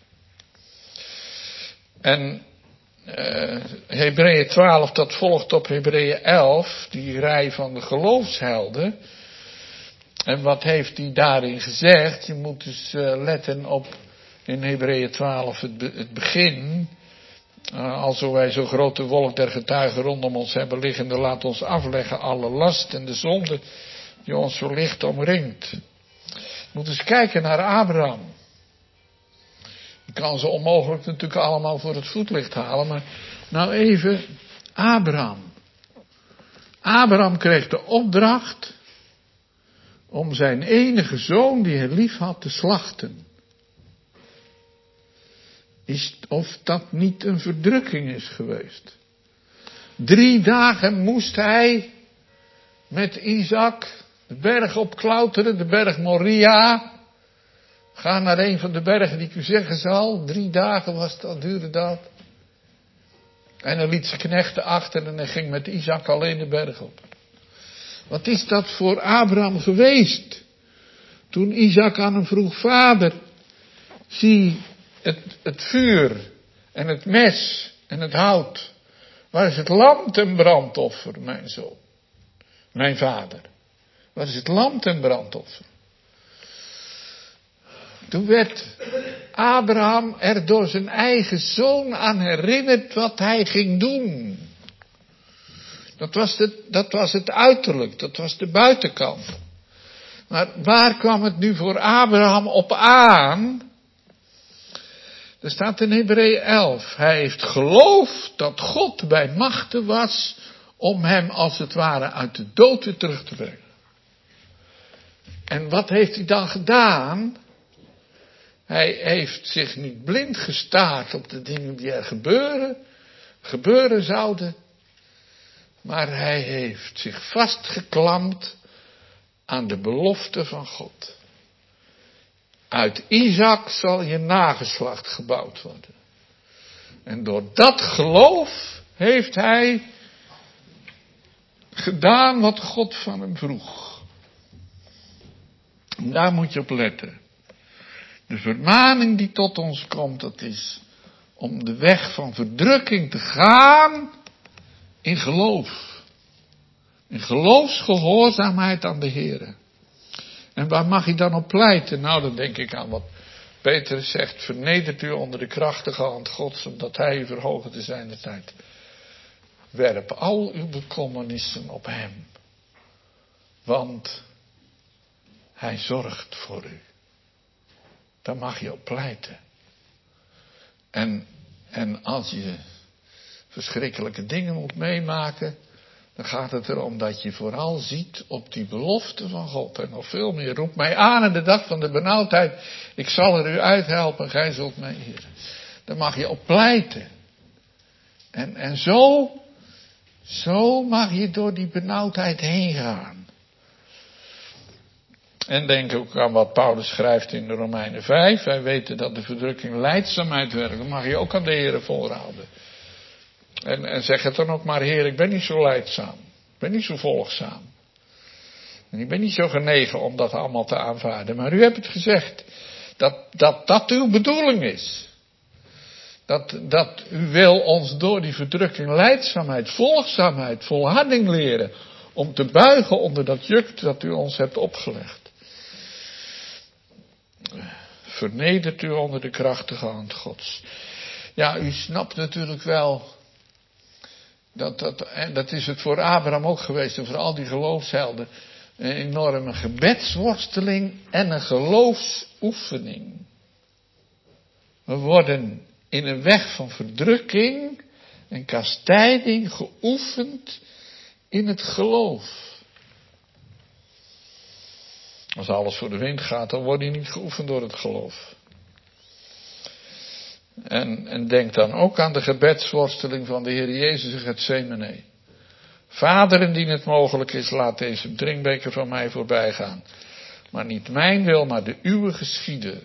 En uh, Hebreeën twaalf, dat volgt op Hebreeën elf, die rij van de geloofshelden. En wat heeft hij daarin gezegd? Je moet dus uh, letten op in Hebreeën twaalf het, be, het begin. Uh, alzo wij zo'n grote wolk der getuigen rondom ons hebben liggende, laat ons afleggen alle last en de zonde die ons zo licht omringt. Je moet eens kijken naar Abraham. Je kan ze onmogelijk natuurlijk allemaal voor het voetlicht halen, maar nou even Abraham. Abraham kreeg de opdracht om zijn enige zoon die hij lief had te slachten. Is, of dat niet een verdrukking is geweest. Drie dagen moest hij met Isaac de berg opklauteren, de berg Moria. Ga naar een van de bergen die ik u zeggen zal. Drie dagen was dat, duurde dat. En hij liet zijn knechten achter en hij ging met Isaac alleen de berg op. Wat is dat voor Abraham geweest? Toen Isaac aan hem vroeg, vader, zie het, het vuur en het mes en het hout. Waar is het lam ten brandoffer, mijn zoon? Mijn vader. Waar is het lam ten brandoffer? Toen werd Abraham er door zijn eigen zoon aan herinnerd wat hij ging doen. Dat was het, dat was het uiterlijk, dat was de buitenkant. Maar waar kwam het nu voor Abraham op aan? Er staat in Hebreeën elf, hij heeft geloofd dat God bij machte was om hem als het ware uit de dood weer terug te brengen. En wat heeft hij dan gedaan? Hij heeft zich niet blind gestaard op de dingen die er gebeuren, gebeuren zouden. Maar hij heeft zich vastgeklampt aan de belofte van God. Uit Isaac zal je nageslacht gebouwd worden. En door dat geloof heeft hij gedaan wat God van hem vroeg. En daar moet je op letten. De vermaning die tot ons komt, dat is om de weg van verdrukking te gaan in geloof. In geloofsgehoorzaamheid aan de Heere. En waar mag je dan op pleiten? Nou, dan denk ik aan wat Petrus zegt. Vernedert u onder de krachtige hand Gods, omdat hij u verhogen te zijn de tijd. Werp al uw bekommernissen op hem. Want hij zorgt voor u. Daar mag je op pleiten. En, en als je verschrikkelijke dingen moet meemaken, dan gaat het erom dat je vooral ziet op die belofte van God. En nog veel meer. Roep mij aan in de dag van de benauwdheid. Ik zal er u uithelpen. Gij zult mij eren. Daar mag je op pleiten. En, en zo, zo mag je door die benauwdheid heen gaan. En denk ook aan wat Paulus schrijft in de Romeinen vijf. Wij weten dat de verdrukking lijdzaamheid werkt. Dan mag je ook aan de Heere voorhouden. En, en zeg het dan ook maar, Heer, ik ben niet zo lijdzaam. Ik ben niet zo volgzaam. En ik ben niet zo genegen om dat allemaal te aanvaarden. Maar u hebt het gezegd. Dat dat, dat uw bedoeling is. Dat, dat u wil ons door die verdrukking lijdzaamheid, volgzaamheid, volharding leren. Om te buigen onder dat juk dat u ons hebt opgelegd. Vernedert u onder de krachtige hand Gods. Ja, u snapt natuurlijk wel. Dat, dat, en dat is het voor Abraham ook geweest en voor al die geloofshelden. Een enorme gebedsworsteling en een geloofsoefening. We worden in een weg van verdrukking en kastijding geoefend in het geloof. Als alles voor de wind gaat, dan word je niet geoefend door het geloof. En, en denk dan ook aan de gebedsworsteling van de Heer Jezus in Getsemane. Vader, indien het mogelijk is, laat deze drinkbeker van mij voorbij gaan. Maar niet mijn wil, maar de uwe geschieden.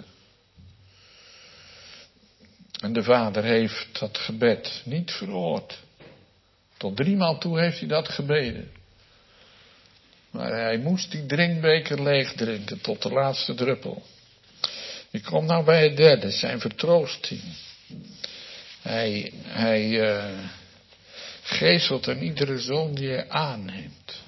En de Vader heeft dat gebed niet verhoord. Tot driemaal toe heeft hij dat gebeden. Maar hij moest die drinkbeker leeg drinken tot de laatste druppel. Ik kom nou bij het derde, zijn vertroosting. Hij, hij uh, geestelt aan iedere zoon die hij aanneemt.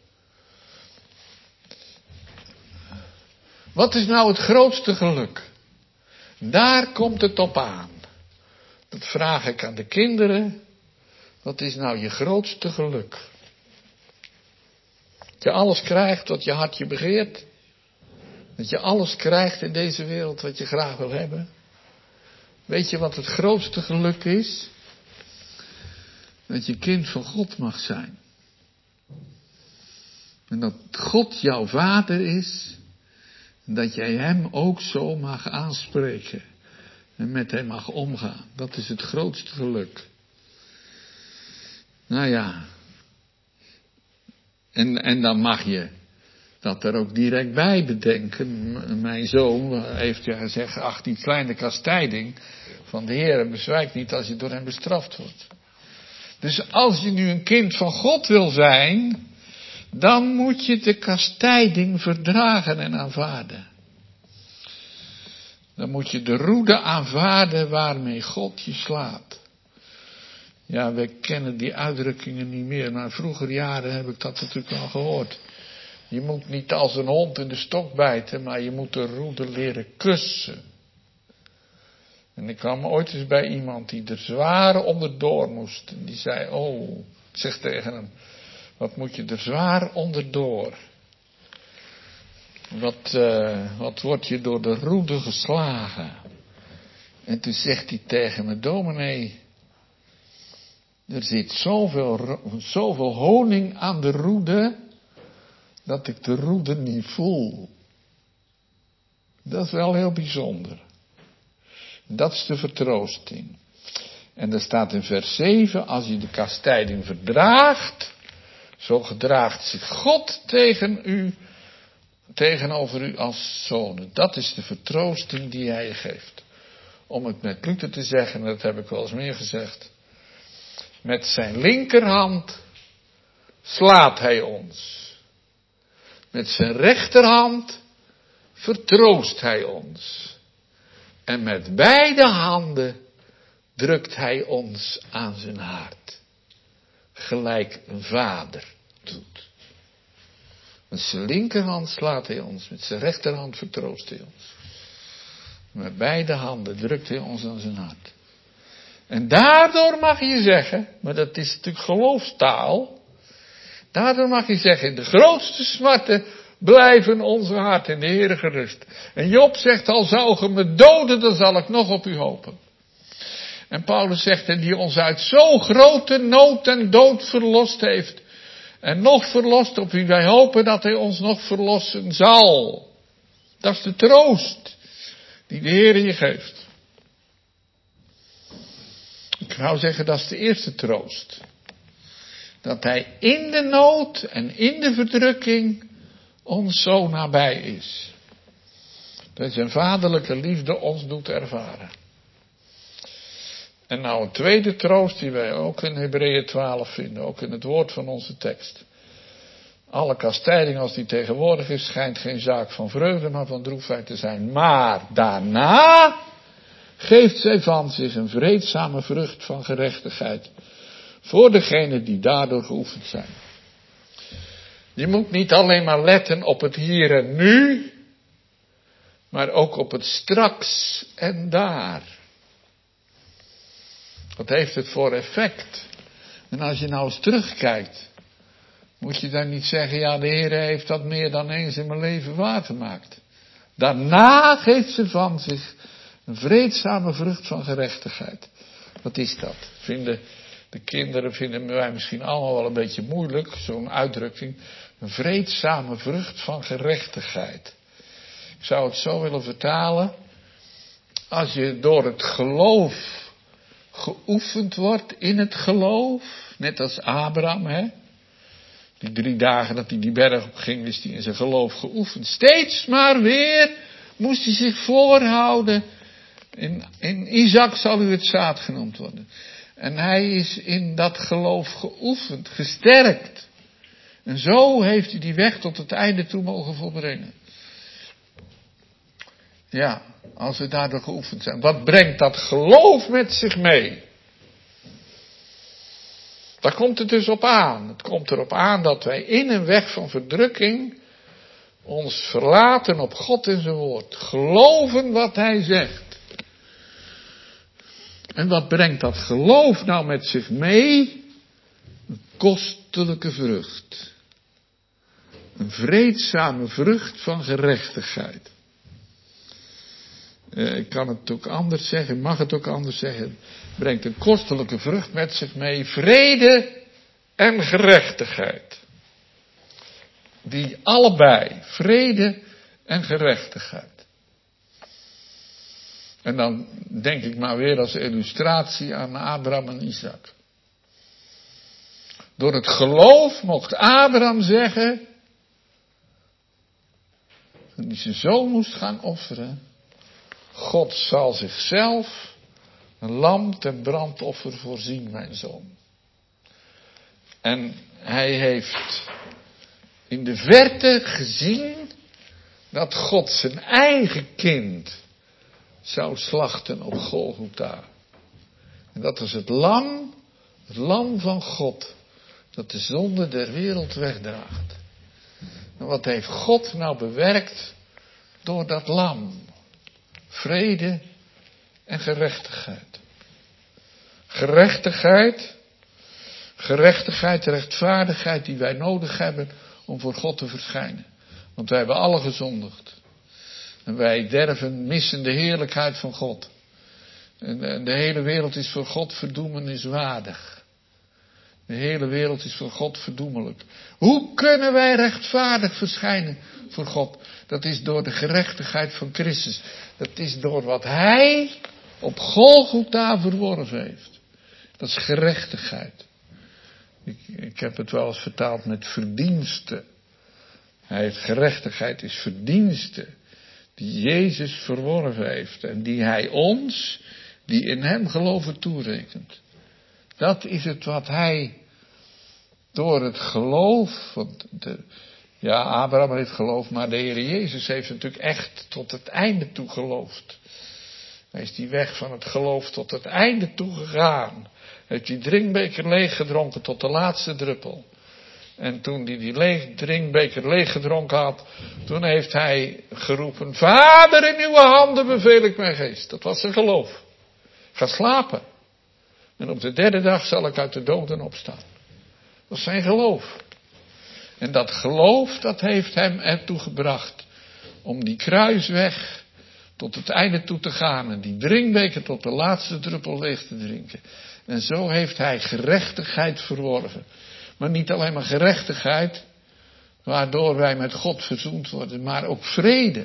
Wat is nou het grootste geluk? Daar komt het op aan. Dat vraag ik aan de kinderen. Wat is nou je grootste geluk? Dat je alles krijgt wat je hartje begeert. Dat je alles krijgt in deze wereld wat je graag wil hebben. Weet je wat het grootste geluk is? Dat je kind van God mag zijn. En dat God jouw vader is. En dat jij hem ook zo mag aanspreken. En met hem mag omgaan. Dat is het grootste geluk. Nou ja. En, en dan mag je dat er ook direct bij bedenken. Mijn zoon heeft ja gezegd, ach die kleine kastijding van de Heer bezwijkt niet als je door hem bestraft wordt. Dus als je nu een kind van God wil zijn, dan moet je de kastijding verdragen en aanvaarden. Dan moet je de roede aanvaarden waarmee God je slaat. Ja, we kennen die uitdrukkingen niet meer, maar vroeger jaren heb ik dat natuurlijk al gehoord. Je moet niet als een hond in de stok bijten, maar je moet de roede leren kussen. En ik kwam ooit eens bij iemand die er zwaar onderdoor moest. En die zei, oh, ik zeg tegen hem, wat moet je er zwaar onderdoor? Wat, uh, wat word je door de roede geslagen? En toen zegt hij tegen me, dominee, er zit zoveel, zoveel honing aan de roede, dat ik de roede niet voel. Dat is wel heel bijzonder. Dat is de vertroosting. En er staat in vers zeven, als je de kastijding verdraagt, zo gedraagt zich God tegen u, tegenover u als zonen. Dat is de vertroosting die hij je geeft. Om het met Luther te zeggen, dat heb ik wel eens meer gezegd. Met zijn linkerhand slaat hij ons. Met zijn rechterhand vertroost hij ons. En met beide handen drukt hij ons aan zijn hart. Gelijk een vader doet. Met zijn linkerhand slaat hij ons. Met zijn rechterhand vertroost hij ons. Met beide handen drukt hij ons aan zijn hart. En daardoor mag je zeggen, maar dat is natuurlijk geloofstaal. Daardoor mag je zeggen, in de grootste smarten blijven onze hart in de Heere gerust. En Job zegt, al zou ge me doden, dan zal ik nog op u hopen. En Paulus zegt, en die ons uit zo grote nood en dood verlost heeft. En nog verlost, op wie wij hopen dat hij ons nog verlossen zal. Dat is de troost die de Heere je geeft. Ik zou zeggen, dat is de eerste troost. Dat hij in de nood en in de verdrukking ons zo nabij is. Dat zijn vaderlijke liefde ons doet ervaren. En nou een tweede troost die wij ook in Hebreeën twaalf vinden, ook in het woord van onze tekst. Alle kastijding als die tegenwoordig is, schijnt geen zaak van vreugde, maar van droefheid te zijn. Maar daarna geeft zij van zich een vreedzame vrucht van gerechtigheid. Voor degenen die daardoor geoefend zijn. Je moet niet alleen maar letten op het hier en nu, maar ook op het straks en daar. Wat heeft het voor effect? En als je nou eens terugkijkt, moet je dan niet zeggen, ja, de Heer heeft dat meer dan eens in mijn leven waargemaakt. Daarna geeft ze van zich een vreedzame vrucht van gerechtigheid. Wat is dat? Vinden de kinderen, vinden wij misschien allemaal wel een beetje moeilijk, zo'n uitdrukking. Een vreedzame vrucht van gerechtigheid. Ik zou het zo willen vertalen. Als je door het geloof geoefend wordt in het geloof, net als Abraham, hè. Die drie dagen dat hij die berg op ging, is hij in zijn geloof geoefend. Steeds maar weer moest hij zich voorhouden. In, in Isaac zal u het zaad genoemd worden. En hij is in dat geloof geoefend, gesterkt. En zo heeft hij die weg tot het einde toe mogen volbrengen. Ja, als we daardoor geoefend zijn. Wat brengt dat geloof met zich mee? Daar komt het dus op aan. Het komt erop aan dat wij in een weg van verdrukking ons verlaten op God en zijn woord. Geloven wat hij zegt. En wat brengt dat geloof nou met zich mee? Een kostelijke vrucht. Een vreedzame vrucht van gerechtigheid. Uh, ik kan het ook anders zeggen, mag het ook anders zeggen. Brengt een kostelijke vrucht met zich mee. Vrede en gerechtigheid. Die allebei, vrede en gerechtigheid. En dan denk ik maar weer als illustratie aan Abraham en Isaac. Door het geloof mocht Abraham zeggen, toen hij zijn zoon moest gaan offeren, God zal zichzelf een lam ten brandoffer voorzien, mijn zoon. En hij heeft in de verte gezien dat God zijn eigen kind zou slachten op Golgotha. En dat is het lam, het lam van God, dat de zonde der wereld wegdraagt. En wat heeft God nou bewerkt door dat lam? Vrede en gerechtigheid. Gerechtigheid, gerechtigheid, rechtvaardigheid die wij nodig hebben om voor God te verschijnen. Want wij hebben alle gezondigd. En wij derven, missen de heerlijkheid van God. En de hele wereld is voor God verdoemeniswaardig. De hele wereld is voor God verdoemelijk. Hoe kunnen wij rechtvaardig verschijnen voor God? Dat is door de gerechtigheid van Christus. Dat is door wat Hij op Golgotha verworven heeft. Dat is gerechtigheid. Ik, ik heb het wel eens vertaald met verdienste. Hij heeft gerechtigheid is verdienste. Die Jezus verworven heeft. En die Hij ons, die in Hem geloven, toerekent. Dat is het wat Hij door het geloof, want de, ja, Abraham heeft geloofd, maar de Heer Jezus heeft natuurlijk echt tot het einde toe geloofd. Hij is die weg van het geloof tot het einde toe gegaan. Hij heeft die drinkbeker leeggedronken tot de laatste druppel. En toen hij die leeg, drinkbeker leeggedronken had, toen heeft hij geroepen, Vader, in uw handen beveel ik mijn geest. Dat was zijn geloof. Ga slapen. En op de derde dag zal ik uit de doden opstaan. Dat is zijn geloof. En dat geloof, dat heeft hem ertoe gebracht om die kruisweg tot het einde toe te gaan en die drinkbeker tot de laatste druppel leeg te drinken. En zo heeft hij gerechtigheid verworven. Maar niet alleen maar gerechtigheid, waardoor wij met God verzoend worden, maar ook vrede.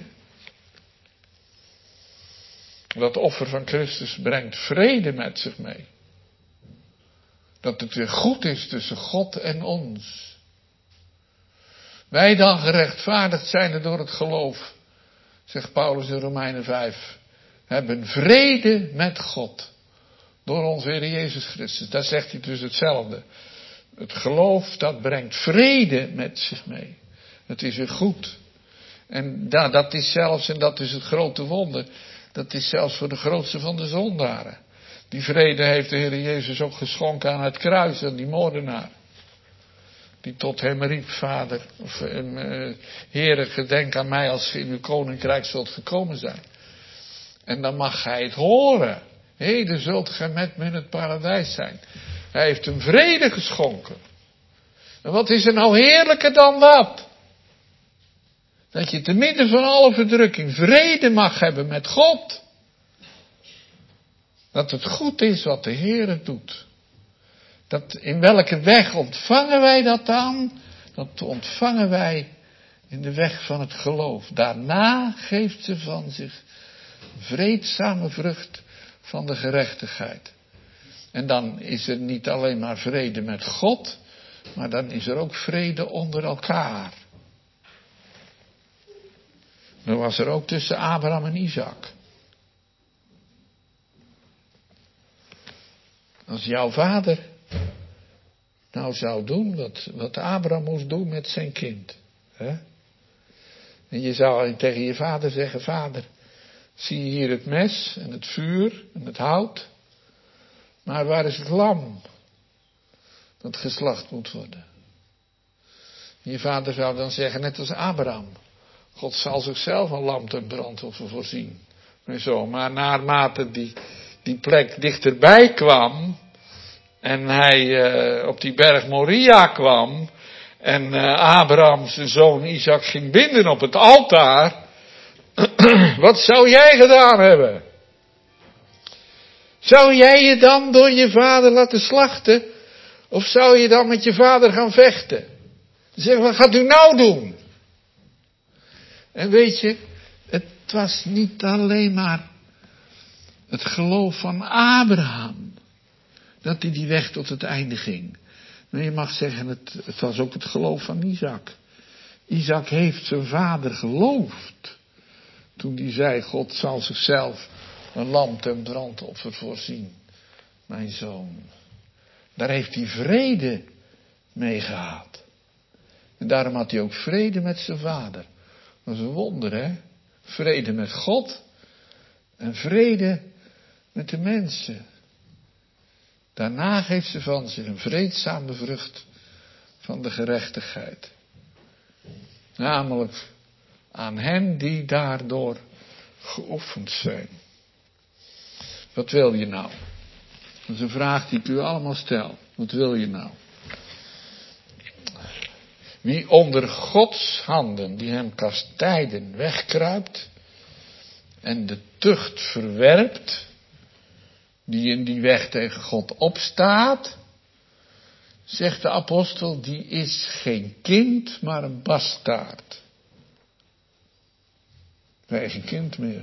Dat offer van Christus brengt vrede met zich mee. Dat het weer goed is tussen God en ons. Wij dan gerechtvaardigd zijn door het geloof, zegt Paulus in Romeinen vijf, hebben vrede met God. Door onze Heer Jezus Christus. Daar zegt hij dus hetzelfde. Het geloof, dat brengt vrede met zich mee. Het is weer goed. En da, dat is zelfs, en dat is het grote wonder, dat is zelfs voor de grootste van de zondaren. Die vrede heeft de Heer Jezus ook geschonken aan het kruis, aan die moordenaar. Die tot hem riep, Vader, of uh, Heere, gedenk aan mij als ge in uw koninkrijk zult gekomen zijn. En dan mag hij het horen. Heden zult gij met me in het paradijs zijn. Hij heeft hem vrede geschonken. En wat is er nou heerlijker dan dat? Dat je te midden van alle verdrukking vrede mag hebben met God. Dat het goed is wat de Heer doet. Dat in welke weg ontvangen wij dat dan? Dat ontvangen wij in de weg van het geloof. Daarna geeft ze van zich vreedzame vrucht van de gerechtigheid. En dan is er niet alleen maar vrede met God, maar dan is er ook vrede onder elkaar. Dat was er ook tussen Abraham en Isaac. Als jouw vader nou zou doen wat, wat Abraham moest doen met zijn kind. Hè? En je zou tegen je vader zeggen, vader, zie je hier het mes en het vuur en het hout. Maar waar is het lam dat geslacht moet worden? En je vader zou dan zeggen, net als Abraham. God zal zichzelf een lam ten brandoffer voorzien. En zo. Maar naarmate die, die plek dichterbij kwam. En hij uh, op die berg Moria kwam. En uh, Abraham zijn zoon Isaac ging binden op het altaar. Wat zou jij gedaan hebben? Zou jij je dan door je vader laten slachten? Of zou je dan met je vader gaan vechten? Zeg, wat gaat u nou doen? En weet je, het was niet alleen maar het geloof van Abraham. Dat hij die weg tot het einde ging. Maar je mag zeggen, het, het was ook het geloof van Isaac. Isaac heeft zijn vader geloofd. Toen hij zei, God zal zichzelf een lam ten brandoffer voorzien. Mijn zoon. Daar heeft hij vrede mee gehad. En daarom had hij ook vrede met zijn vader. Dat is een wonder, hè? Vrede met God. En vrede met de mensen. Daarna geeft ze van zich een vreedzame vrucht van de gerechtigheid. Namelijk aan hen die daardoor geoefend zijn. Wat wil je nou? Dat is een vraag die ik u allemaal stel. Wat wil je nou? Wie onder Gods handen, die hem kastijden, wegkruipt en de tucht verwerpt, die in die weg tegen God opstaat, zegt de apostel, die is geen kind, maar een bastaard. Wij geen kind meer.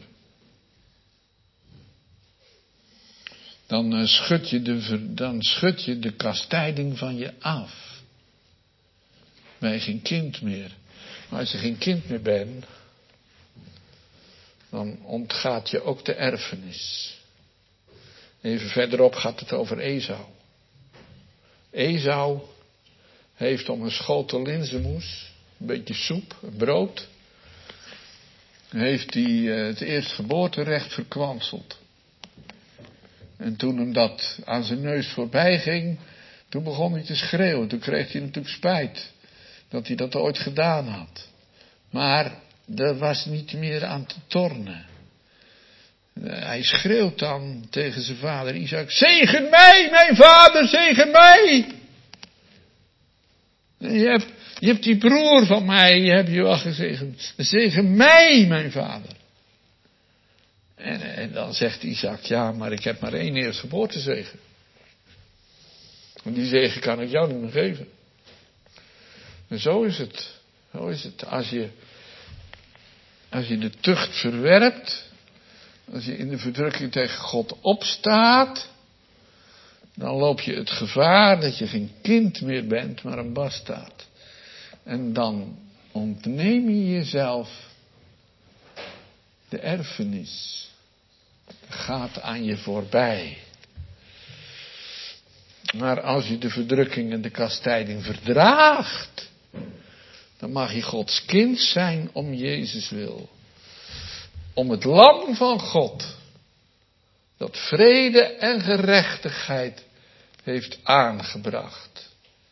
Dan uh, schud je de, dan schud je de kastijding van je af. Ben je geen kind meer. Maar als je geen kind meer bent, dan ontgaat je ook de erfenis. Even verderop gaat het over Esau. Esau heeft om een schotel linzenmoes, een beetje soep, een brood, heeft hij uh, het eerstgeboorterecht verkwanseld. En toen hem dat aan zijn neus voorbij ging, toen begon hij te schreeuwen. Toen kreeg hij natuurlijk spijt dat hij dat ooit gedaan had. Maar er was niet meer aan te tornen. Hij schreeuwt dan tegen zijn vader Isaac, zegen mij, mijn vader, zegen mij. Je hebt, je hebt die broer van mij, je hebt je wel gezegend. Zegen mij, mijn vader. En, en dan zegt Isaac, ja, maar ik heb maar één eerstgeboortezegen. En die zegen kan ik jou niet meer geven. En zo is het. Zo is het. Als je, als je de tucht verwerpt, als je in de verdrukking tegen God opstaat, dan loop je het gevaar dat je geen kind meer bent, maar een bastaard. En dan ontneem je jezelf de erfenis. Gaat aan je voorbij. Maar als je de verdrukking en de kastijding verdraagt, dan mag je Gods kind zijn om Jezus wil. Om het lam van God, dat vrede en gerechtigheid heeft aangebracht.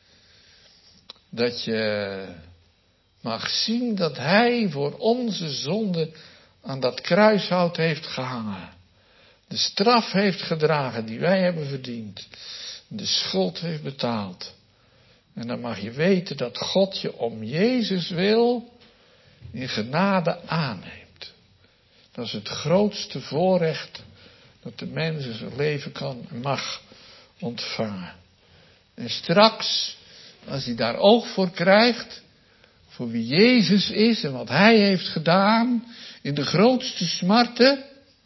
Dat je mag zien dat hij voor onze zonde aan dat kruishout heeft gehangen. De straf heeft gedragen die wij hebben verdiend. De schuld heeft betaald. En dan mag je weten dat God je om Jezus wil in genade aanneemt. Dat is het grootste voorrecht dat de mens in zijn leven kan en mag ontvangen. En straks, als hij daar oog voor krijgt, voor wie Jezus is en wat hij heeft gedaan in de grootste smarten,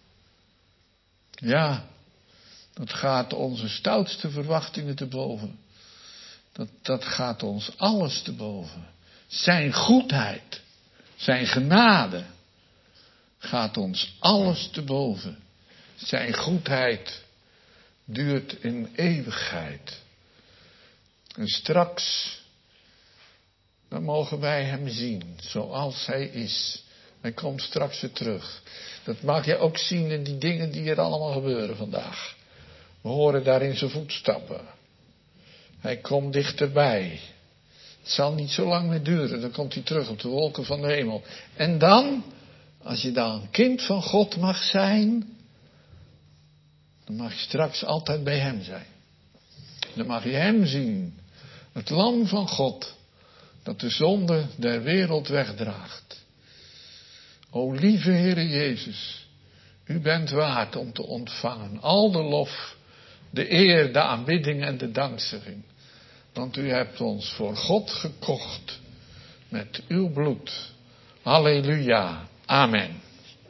ja, dat gaat onze stoutste verwachtingen te boven. Dat, dat gaat ons alles te boven. Zijn goedheid, zijn genade, gaat ons alles te boven. Zijn goedheid duurt in eeuwigheid. En straks, dan mogen wij hem zien, zoals hij is. Hij komt straks weer terug. Dat mag je ook zien in die dingen die er allemaal gebeuren vandaag. We horen daar in zijn voetstappen. Hij komt dichterbij. Het zal niet zo lang meer duren. Dan komt hij terug op de wolken van de hemel. En dan, als je dan een kind van God mag zijn, dan mag je straks altijd bij hem zijn. Dan mag je hem zien. Het lam van God, dat de zonde der wereld wegdraagt. O lieve Heere Jezus, u bent waard om te ontvangen al de lof, de eer, de aanbidding en de dankzegging. Want u hebt ons voor God gekocht met uw bloed. Halleluja. Amen.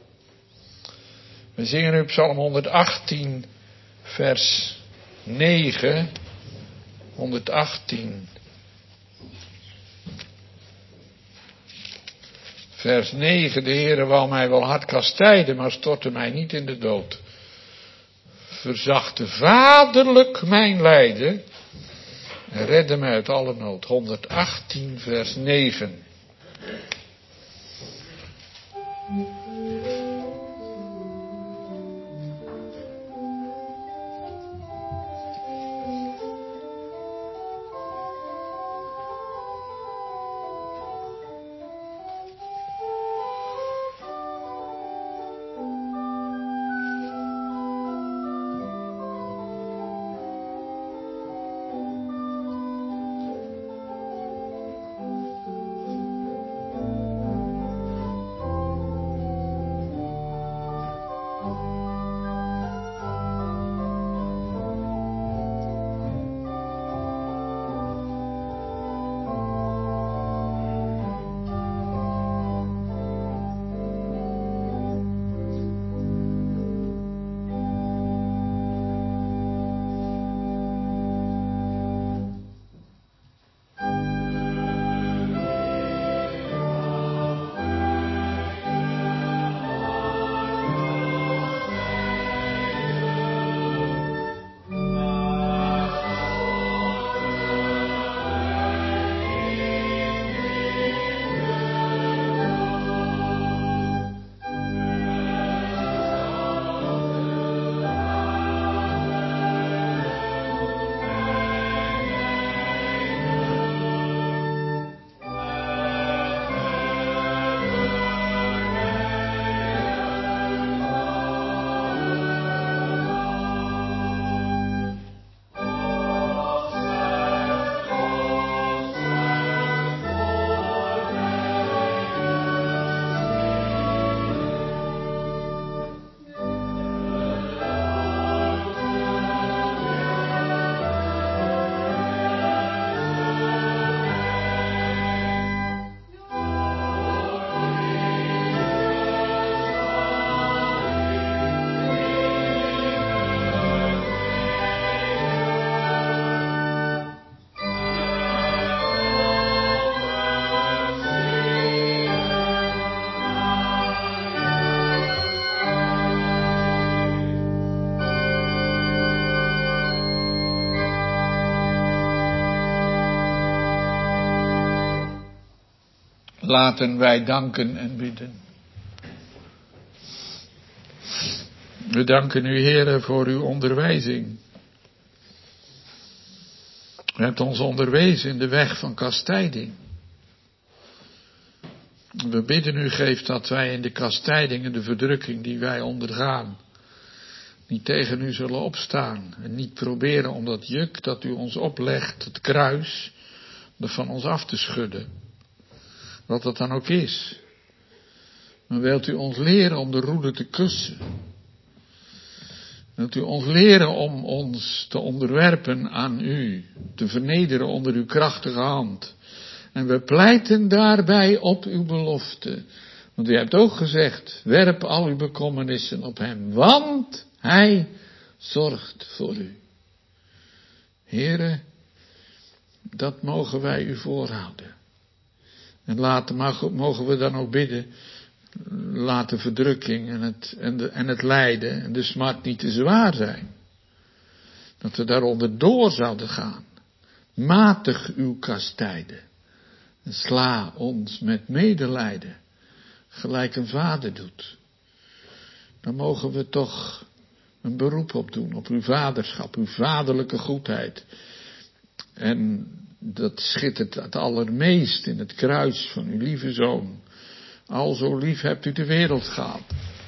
We zingen nu Psalm honderdachttien, vers negen. honderdachttien. Vers negen, de Heere wou mij wel hard kastijden, maar stortte mij niet in de dood. Verzachte vaderlijk mijn lijden en redde mij uit alle nood. honderdachttien, vers negen. Laten wij danken en bidden. We danken u, Heere, voor uw onderwijzing. U hebt ons onderwezen in de weg van kastijding. We bidden u, geef dat wij in de kastijding en de verdrukking die wij ondergaan, niet tegen u zullen opstaan en niet proberen om dat juk dat u ons oplegt, het kruis, er van ons af te schudden. Wat dat dan ook is. Maar wilt u ons leren om de roede te kussen? Wilt u ons leren om ons te onderwerpen aan u, te vernederen onder uw krachtige hand? En we pleiten daarbij op uw belofte. Want u hebt ook gezegd, werp al uw bekommernissen op hem, want hij zorgt voor u. Heere, dat mogen wij u voorhouden. En laten, mogen we dan ook bidden, laat de verdrukking en het, en, de, en het lijden en de smart niet te zwaar zijn. Dat we daaronder door zouden gaan. Matig uw kastijden. En sla ons met medelijden, gelijk een vader doet. Dan mogen we toch een beroep op doen, op uw vaderschap, uw vaderlijke goedheid. En dat schittert het allermeest in het kruis van uw lieve zoon. Al zo lief hebt u de wereld gehad.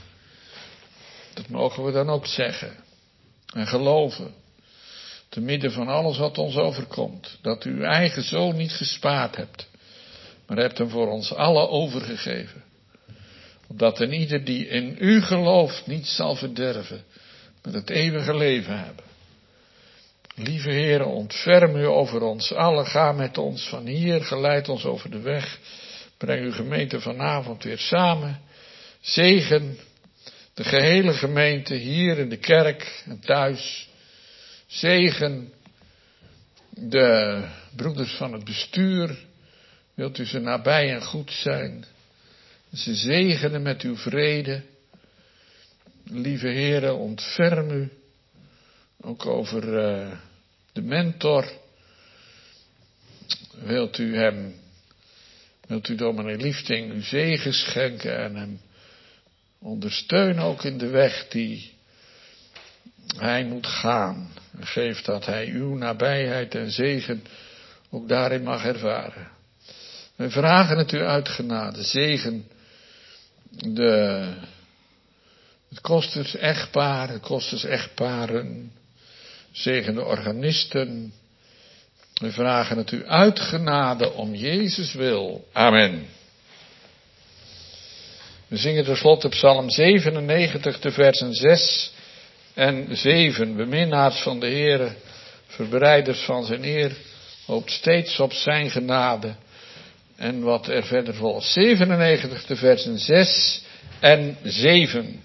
Dat mogen we dan ook zeggen. En geloven. Te midden van alles wat ons overkomt. Dat u uw eigen zoon niet gespaard hebt. Maar hebt hem voor ons allen overgegeven. Opdat een ieder die in u gelooft niet zal verderven. Maar het eeuwige leven hebben. Lieve Heere, ontferm u over ons allen. Ga met ons van hier. Geleid ons over de weg. Breng uw gemeente vanavond weer samen. Zegen de gehele gemeente hier in de kerk en thuis. Zegen de broeders van het bestuur. Wilt u ze nabij en goed zijn. Ze zegenen met uw vrede. Lieve Heere, ontferm u. Ook over uh, de mentor. Wilt u hem, wilt u dominee Liefding uw zegen schenken en hem ondersteunen ook in de weg die hij moet gaan. En geef dat hij uw nabijheid en zegen ook daarin mag ervaren. We vragen het u uit genade. Zegen de, het kosters echtpaar, de kosters echtparen. Zegen de organisten. We vragen het u uit genade om Jezus wil. Amen. We zingen tenslotte Psalm zevenennegentig, de versen zes en zeven. Beminnaars van de Heere, verbreiders van zijn eer, hoopt steeds op zijn genade. En wat er verder volgt. zevenennegentig, de versen zes en zeven.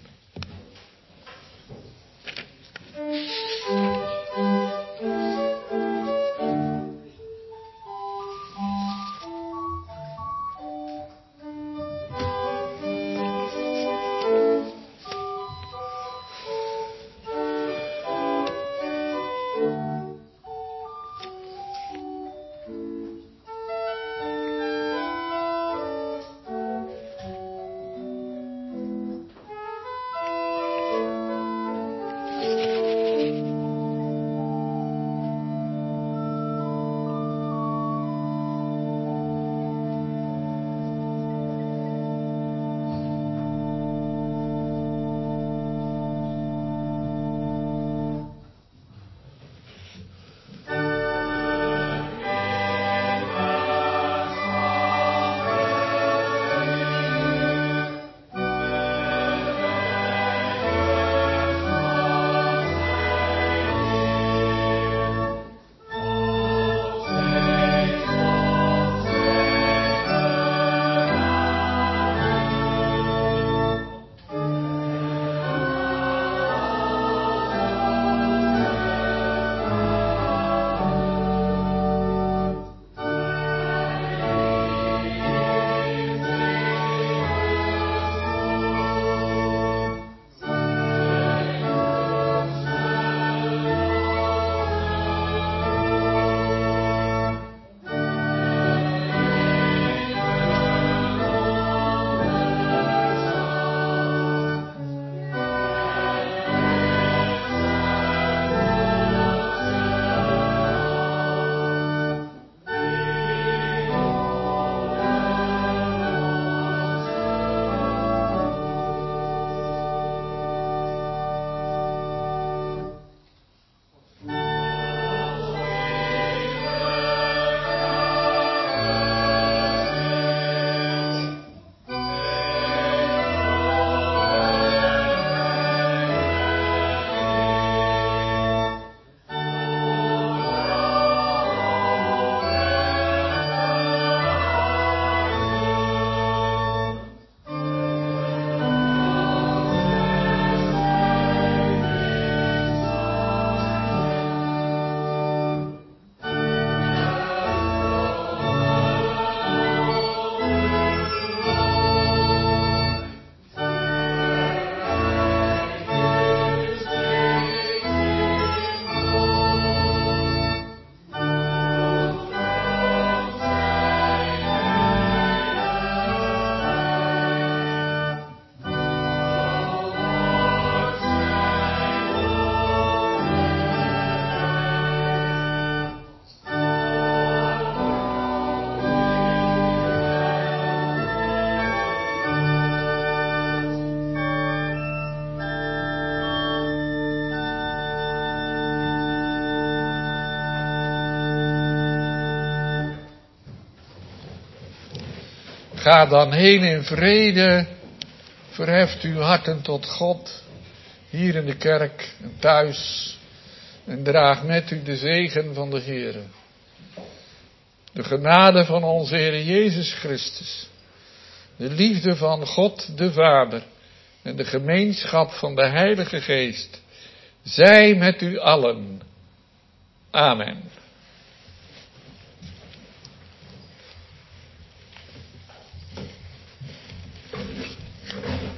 Ga dan heen in vrede. Verheft uw harten tot God. Hier in de kerk en thuis. En draag met u de zegen van de Heere. De genade van onze Heer Jezus Christus. De liefde van God de Vader. En de gemeenschap van de Heilige Geest. Zij met u allen. Amen.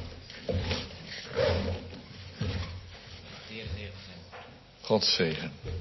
God zegen.